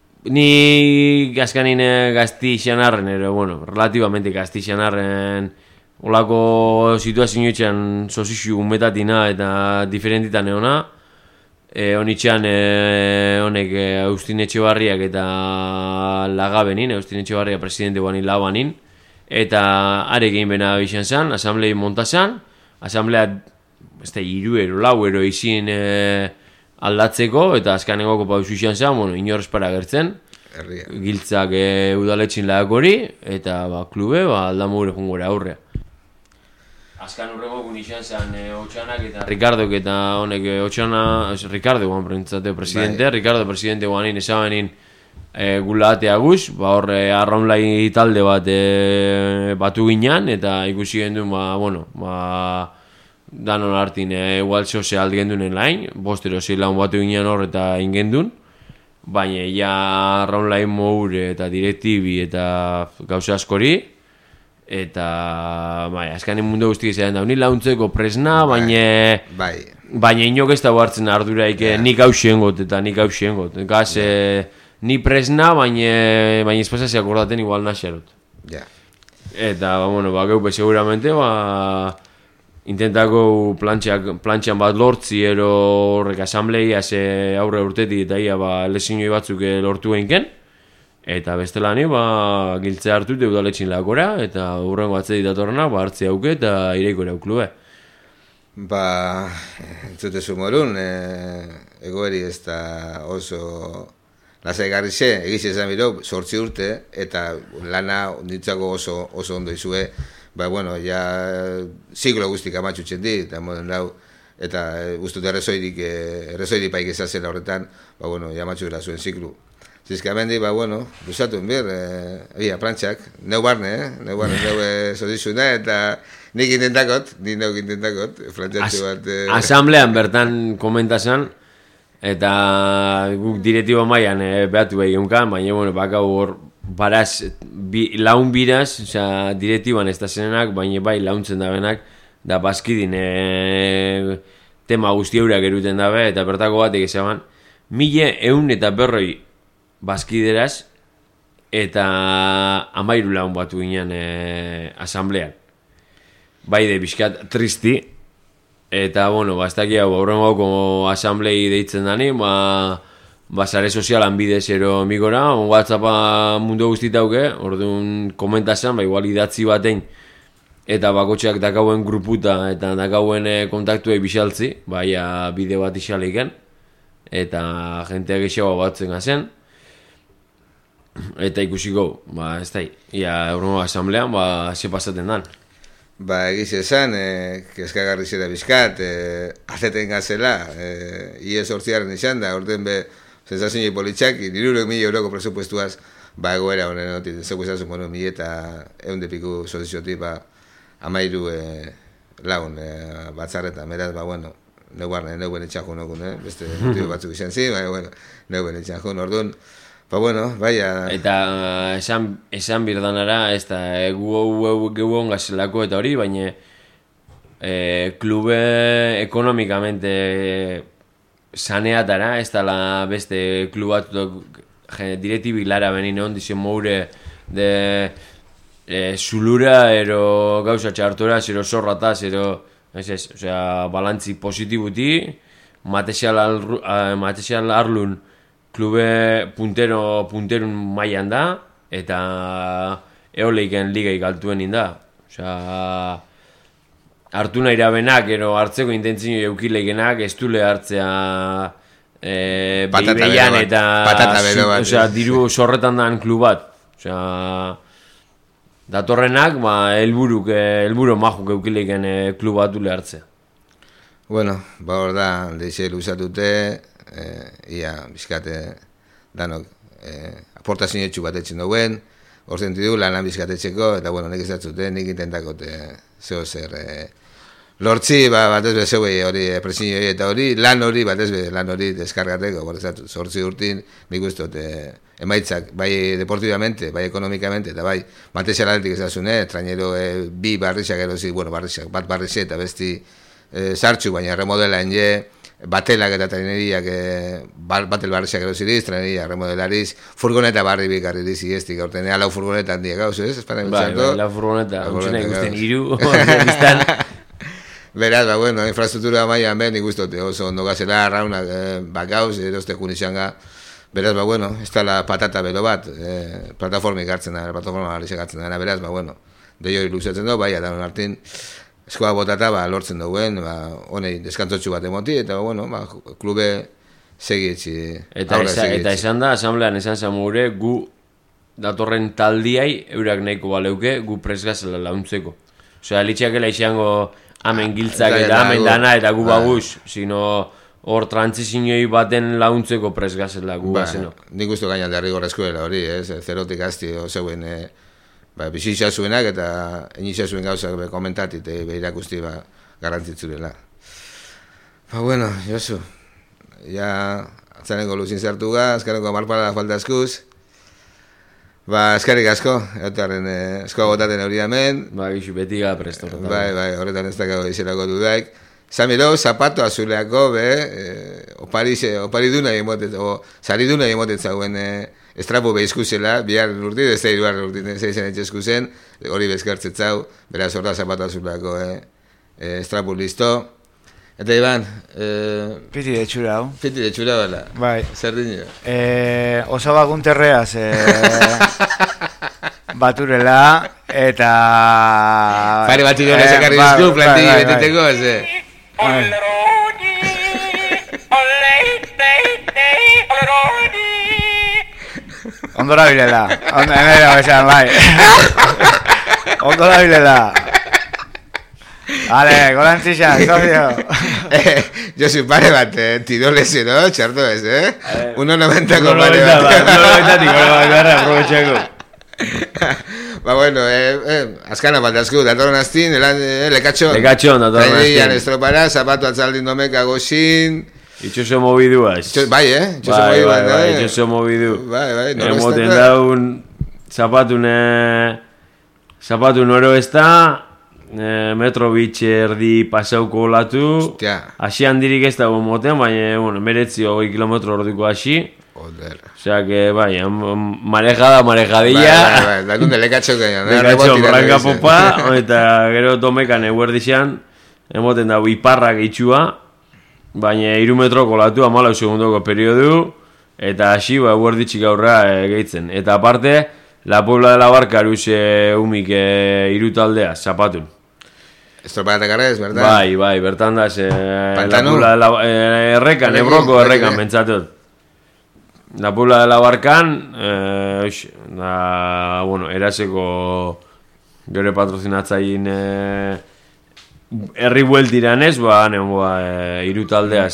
ni gazkanin gaztixanarren, ero, bueno, relativamente gaztixanarren olako situazioetxean sozizio umetatina eta diferentitan eona, honitxean honek Agustin Etxebarriak eta lagabenin, Agustin Etxebarriak presidente guanin lauanin, eta arekin bena bizan zen, asamblei montazan, asamblea iruero, lauero izin aldatzeko, eta azkanengoko pausu izan zen, bueno, inorrez para gertzen, giltzak udaletxin lagak hori, eta ba, klube aldamure jungore aurrea. Azkan urrengo gun izan zen Otxanak eta Ricardok eta honek Otxana, Ricardo guan prentzateo presidente, Ricardo presidente guanin esabenin gulatea guz, ba horre arraunlai talde bat batu ginean, eta ikusi genduen, ba, bueno, ba, danon hartin igual sozea aldi gendunen lain, bostero zeilaun batu ginean hor eta ingendun, baina ja arraunlai moure eta direktibi eta gauza askori, eta bai, azkanen mundu guztik izan da, ni launtzeko presna, baina inok ez da hartzen arduraik nik hausen got, eta nik hausen got. Gaz, ni presna, baina espazazia akordaten igual naxarot. Eta, bueno, ba, geupe seguramente, ba, intentako plantxan bat lortzi, ero horrek asambleia aurre urtetik, eta ia, ba, lezinoi batzuk lortu einken. Eta bestela ni, ba, giltzea hartu udaletxin lakora, eta urrengo atzedi datorrena, ba, hartzi hauke eta ireiko erau klube. Ba, entzutezu morun, egoeri ez da oso lasai garrixe, egiz esan biro, 8 urte, eta lana nintzako oso ondo izue, ba, bueno, ja, siglo guztik amatxutzen di, eta moden dau, eta guztut errezoidik paik ezazela horretan, ba, bueno, ja amatxu zuen ziklu. Zizkamendi, ba, bueno, duzatu enbir, plantxak, neu barne, neu sozizuna, eta nik intentakot, plantxatxu bat... Asamblean bertan komentazan, eta guk diretibo maian behatu behionkan, baina, bueno, bakau hor, baraz, laun biraz, oza, diretiboan ez da zenenak, baina bai launtzen da benak, da bazkidin tema guzti eurak eruten dabe, eta bertako batek ezaban, 1.100 bazkideraz, eta 13 laun batu ginen asamblean. Bai de bizkat tristi, eta, bueno, baztaki hau, aurrengoko asamblei deitzen dani, ba, sare sozialan bidez ero migora, WhatsAppa mundu guztit dauke, orduan komentazan, ba, igual idatzi batein, eta bakotxeak dakauen gruputa, eta dakauen kontaktuei bisaltzi, baia bide bat isaliken, eta jenteak eixago batzen gazen, eta ikusiko, ba, ez da, ia eurrengo asamblean, ba, ze pasaten dan. Ba, egiz esan, kezkagarri zera bizkat, azeten gazela, iez hortziaren izan da, orten be, sensazionei politxak, 100.000 euroko presupuestuaz, ba, egoera honen, notit, zeko izazun, bueno, 1.000 eta 100 piku sozizioti, ba, 13 laun batzarretan, beraz, ba, bueno, neu bene txakun okun, beste motibo batzuk izan zi, ba, bueno, neu bene txakun, orduan, ba, bueno, baina... Eta esan birdanara, ez da, gu ongazelako eta hori, baina klube ekonomikamente saneatara, ez da beste klubatutok direktibik lara benin egon dizien moure de zulura, ero gauza txarturaz, ero zorrataz, ero, osea, balantzi positibuti, material arlun, klube punterun mailan da, eta eoleiken ligaik altuen inda. Osea, hartu nahi benak, ero hartzeko intentzio eukileikenak, ez dule hartzea behi-behian eta diru zorretan dan klub bat. Osea, datorrenak, helburu majuk eukileiken klub bat dule hartzea. Bueno, ba hor da, leize luzatute, ia bizkate danok aportazio bat etxen duen, orten ditu lan bizkatetxeko, eta bueno, nik ezatzute, nik intentakot zeo zer lortzi, batez be zeuei hori presiño eta hori, lan hori deskargateko, zortzi urtin, nik guztot emaitzak, bai deportivamente, bai ekonomikamente, eta bai materialetik ezazune, trainero bi barrizak erosi, bueno, bat barrize eta besti sartxu, baina remodelaen batelak eta traineriak batel barrizak erosiriz, traineria remodelariz, furgoneta barri bikarririz iestik, orten lau furgoneta handia gauz, ez? Bai, lau furgoneta, ontsunak ikusten iru, beraz, bueno, infrastruktura maian ben ikustote oso ondo gazela, arraunak gauz, eroste junizanga, beraz, bueno, ez da la patata belo bat, plataformik hartzen da, plataforma barrizak hartzen da, beraz, bueno, deio ilusatzen du, bai, eta hartin, eskoa botata, lortzen duguen, honei deskantzotxu bat emoti, eta, bueno, klube segietxi. Eta esan da, asamblean esan zamure, gu datorren taldiai, eurak nahiko baleuke, gu presgazela launtzeko. Osea, litxakela izango amen giltzak eta amen dana, eta gu baguz, sino hor trantzisiñoi baten launtzeko presgazela gu bazeno. Nik uste gainan derrigor eskuela hori, zerotik azti, zeuen, bizitza zuenak eta inizia zuen gauzak komentatit irakusti garrantzitzuela. Bueno, Josu, ja atzaneko luzin zartu ga, azkareko marpala falta eskuz, eskarrik asko, egotarren eskoa botaten hori hemen. Gixu beti ga presto. Bai, horretan ez dakago izerako dudaik. Zamiro, zapato azuleako, opari duna emotet, o sari duna emotet zauen estrapo behizkuzela, bihar urti, ez da iruar urti, zeizen etxezkuzen, hori bezkartzetzau, beraz horra zapato azuleako estrapo listo. Eta Iban, Piti de txurau. Piti de txurau, bela. Bai. Zer dino? Oso bagunterreaz baturela, eta... Pare bat idolez ekarri duzku, plantigi beteteko, ez? Ondora bilela, bai. Ondora bilela. Vale, golantzisa, socio. Josu, pare bat, tidolezi, no? Txarto ez, 1.90ko pare bat. 1.90ko pare bat, aprovechako. Bueno, azkana baltazku, datorren aztin, lekatxon. Lekatxon, datorren aztin. Trainean estropara, zapatu atzaldin domeka goxin. Itxoso mobiduaz. Bai, itxoso mobiduaz. Bai, itxoso mobidu. Bai, emoten daun, zapatun oro ez da, metro bitxerdi pasauko olatu. Asi handirik ez dago moten, baina, meretzi 20 kilometro orduko hasi. Osea que, bai, marejadilla. Bai, dakunde lekatxo gainan. Lekatxo, branka popa, eta gero domekan eguerdixean, emoten dago iparrak itxua, baina 3 metro kolatu 14 segundoko periodu, eta hasi eguerditxik aurra gehitzen. Eta aparte, La Puebla de la Barca umik irutaldea, zapatun. Estroparatak arrez, bertan? Bai, bertan da, La Puebla de la errekan, ebroko errekan, bentsatut. La Puebla de la Barcan, eraseko gure patrozinatzain herri bueltiran ez, irutaldeaz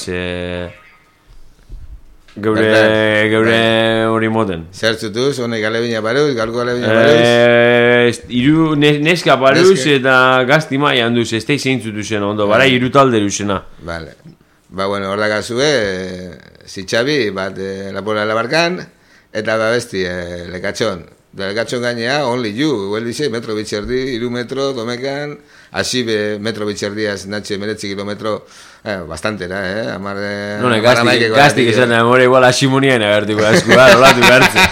geure hori moten. Zertzutuz, honek alebina baruz, galko alebina baruz? Neska baruz eta gazti maian duz, ez da izeintzut duzen ondo, bara irutalde duzena. Vale. Bueno, hor dakazue, zitxabi, bat La Puebla de la Barcan, eta besti lekatxon. Lekatxon gainea, only you, hueldize, metro bitxerdi, 3 metro, domekan, hasi metro bitxerdiaz, natxe, 19 kilometro, bastantera, None, gaztik esan da, memore igual asimunien agertiko eskua, rolatu gartzen.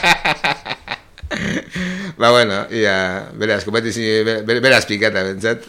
Bueno, beraz, beraz pikata bentsat.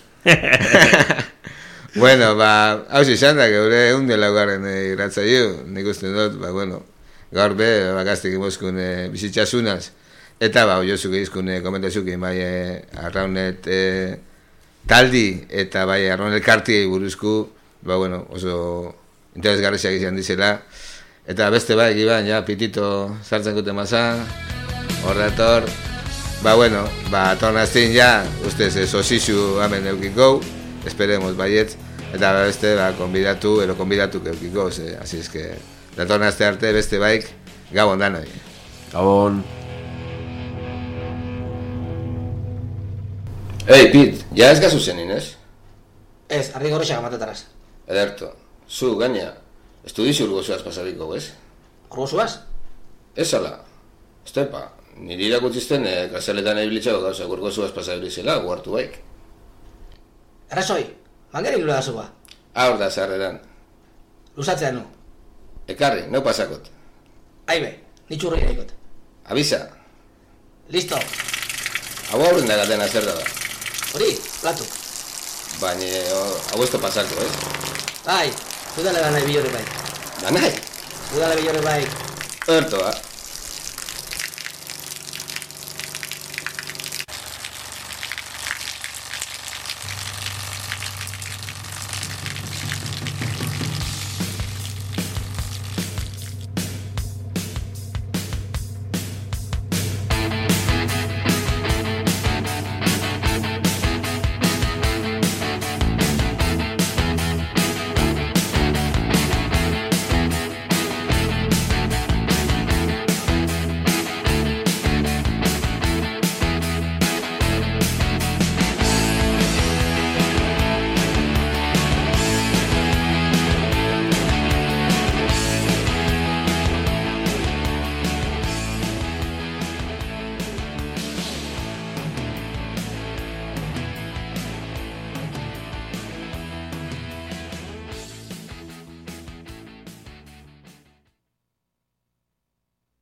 Bueno, hau izan da, geure eunde laugarren irratzaio, nik uste dut, gaur gaztik imozkun bizitxasunaz, eta oiozuk egizkun komentazukin, arraunet taldi, eta arraunet kartiei buruzku, oso interesgarriak izan dizela, eta beste Iban, pitito zartzen gute maza, hor dator, tornaztin ustez sosizu hamen eukiko, esperemos baietz, eta beste konbidatu eukiko, así es que datornazte arte beste gabon danoi. Gabon. Ei, Pit, ja ez gazu zenin, ez? Ez, arri gorrexak amatetanaz. Ederto, zu, gaina, estudizu urgozuaz pasabiko, ez? Urgozuaz? Ez ala, estepa, niri irakutzizten kasaletan ebilitxago gauza urgozuaz pasabilizela, guartu baik. Errazoi, mangeri lula da zuba. Aur da zarreran. Luzatzea nu. Ekarri, neu pasakot. Aibe, nitxurri gaikot. Abisa. Listo. Hau aurren da gatena zer da. Hori, platu. Baina, hau ez da pasako, ez? Bai, udale da nahi bilore bai. Da nahi? Udale bilore bai. Erto,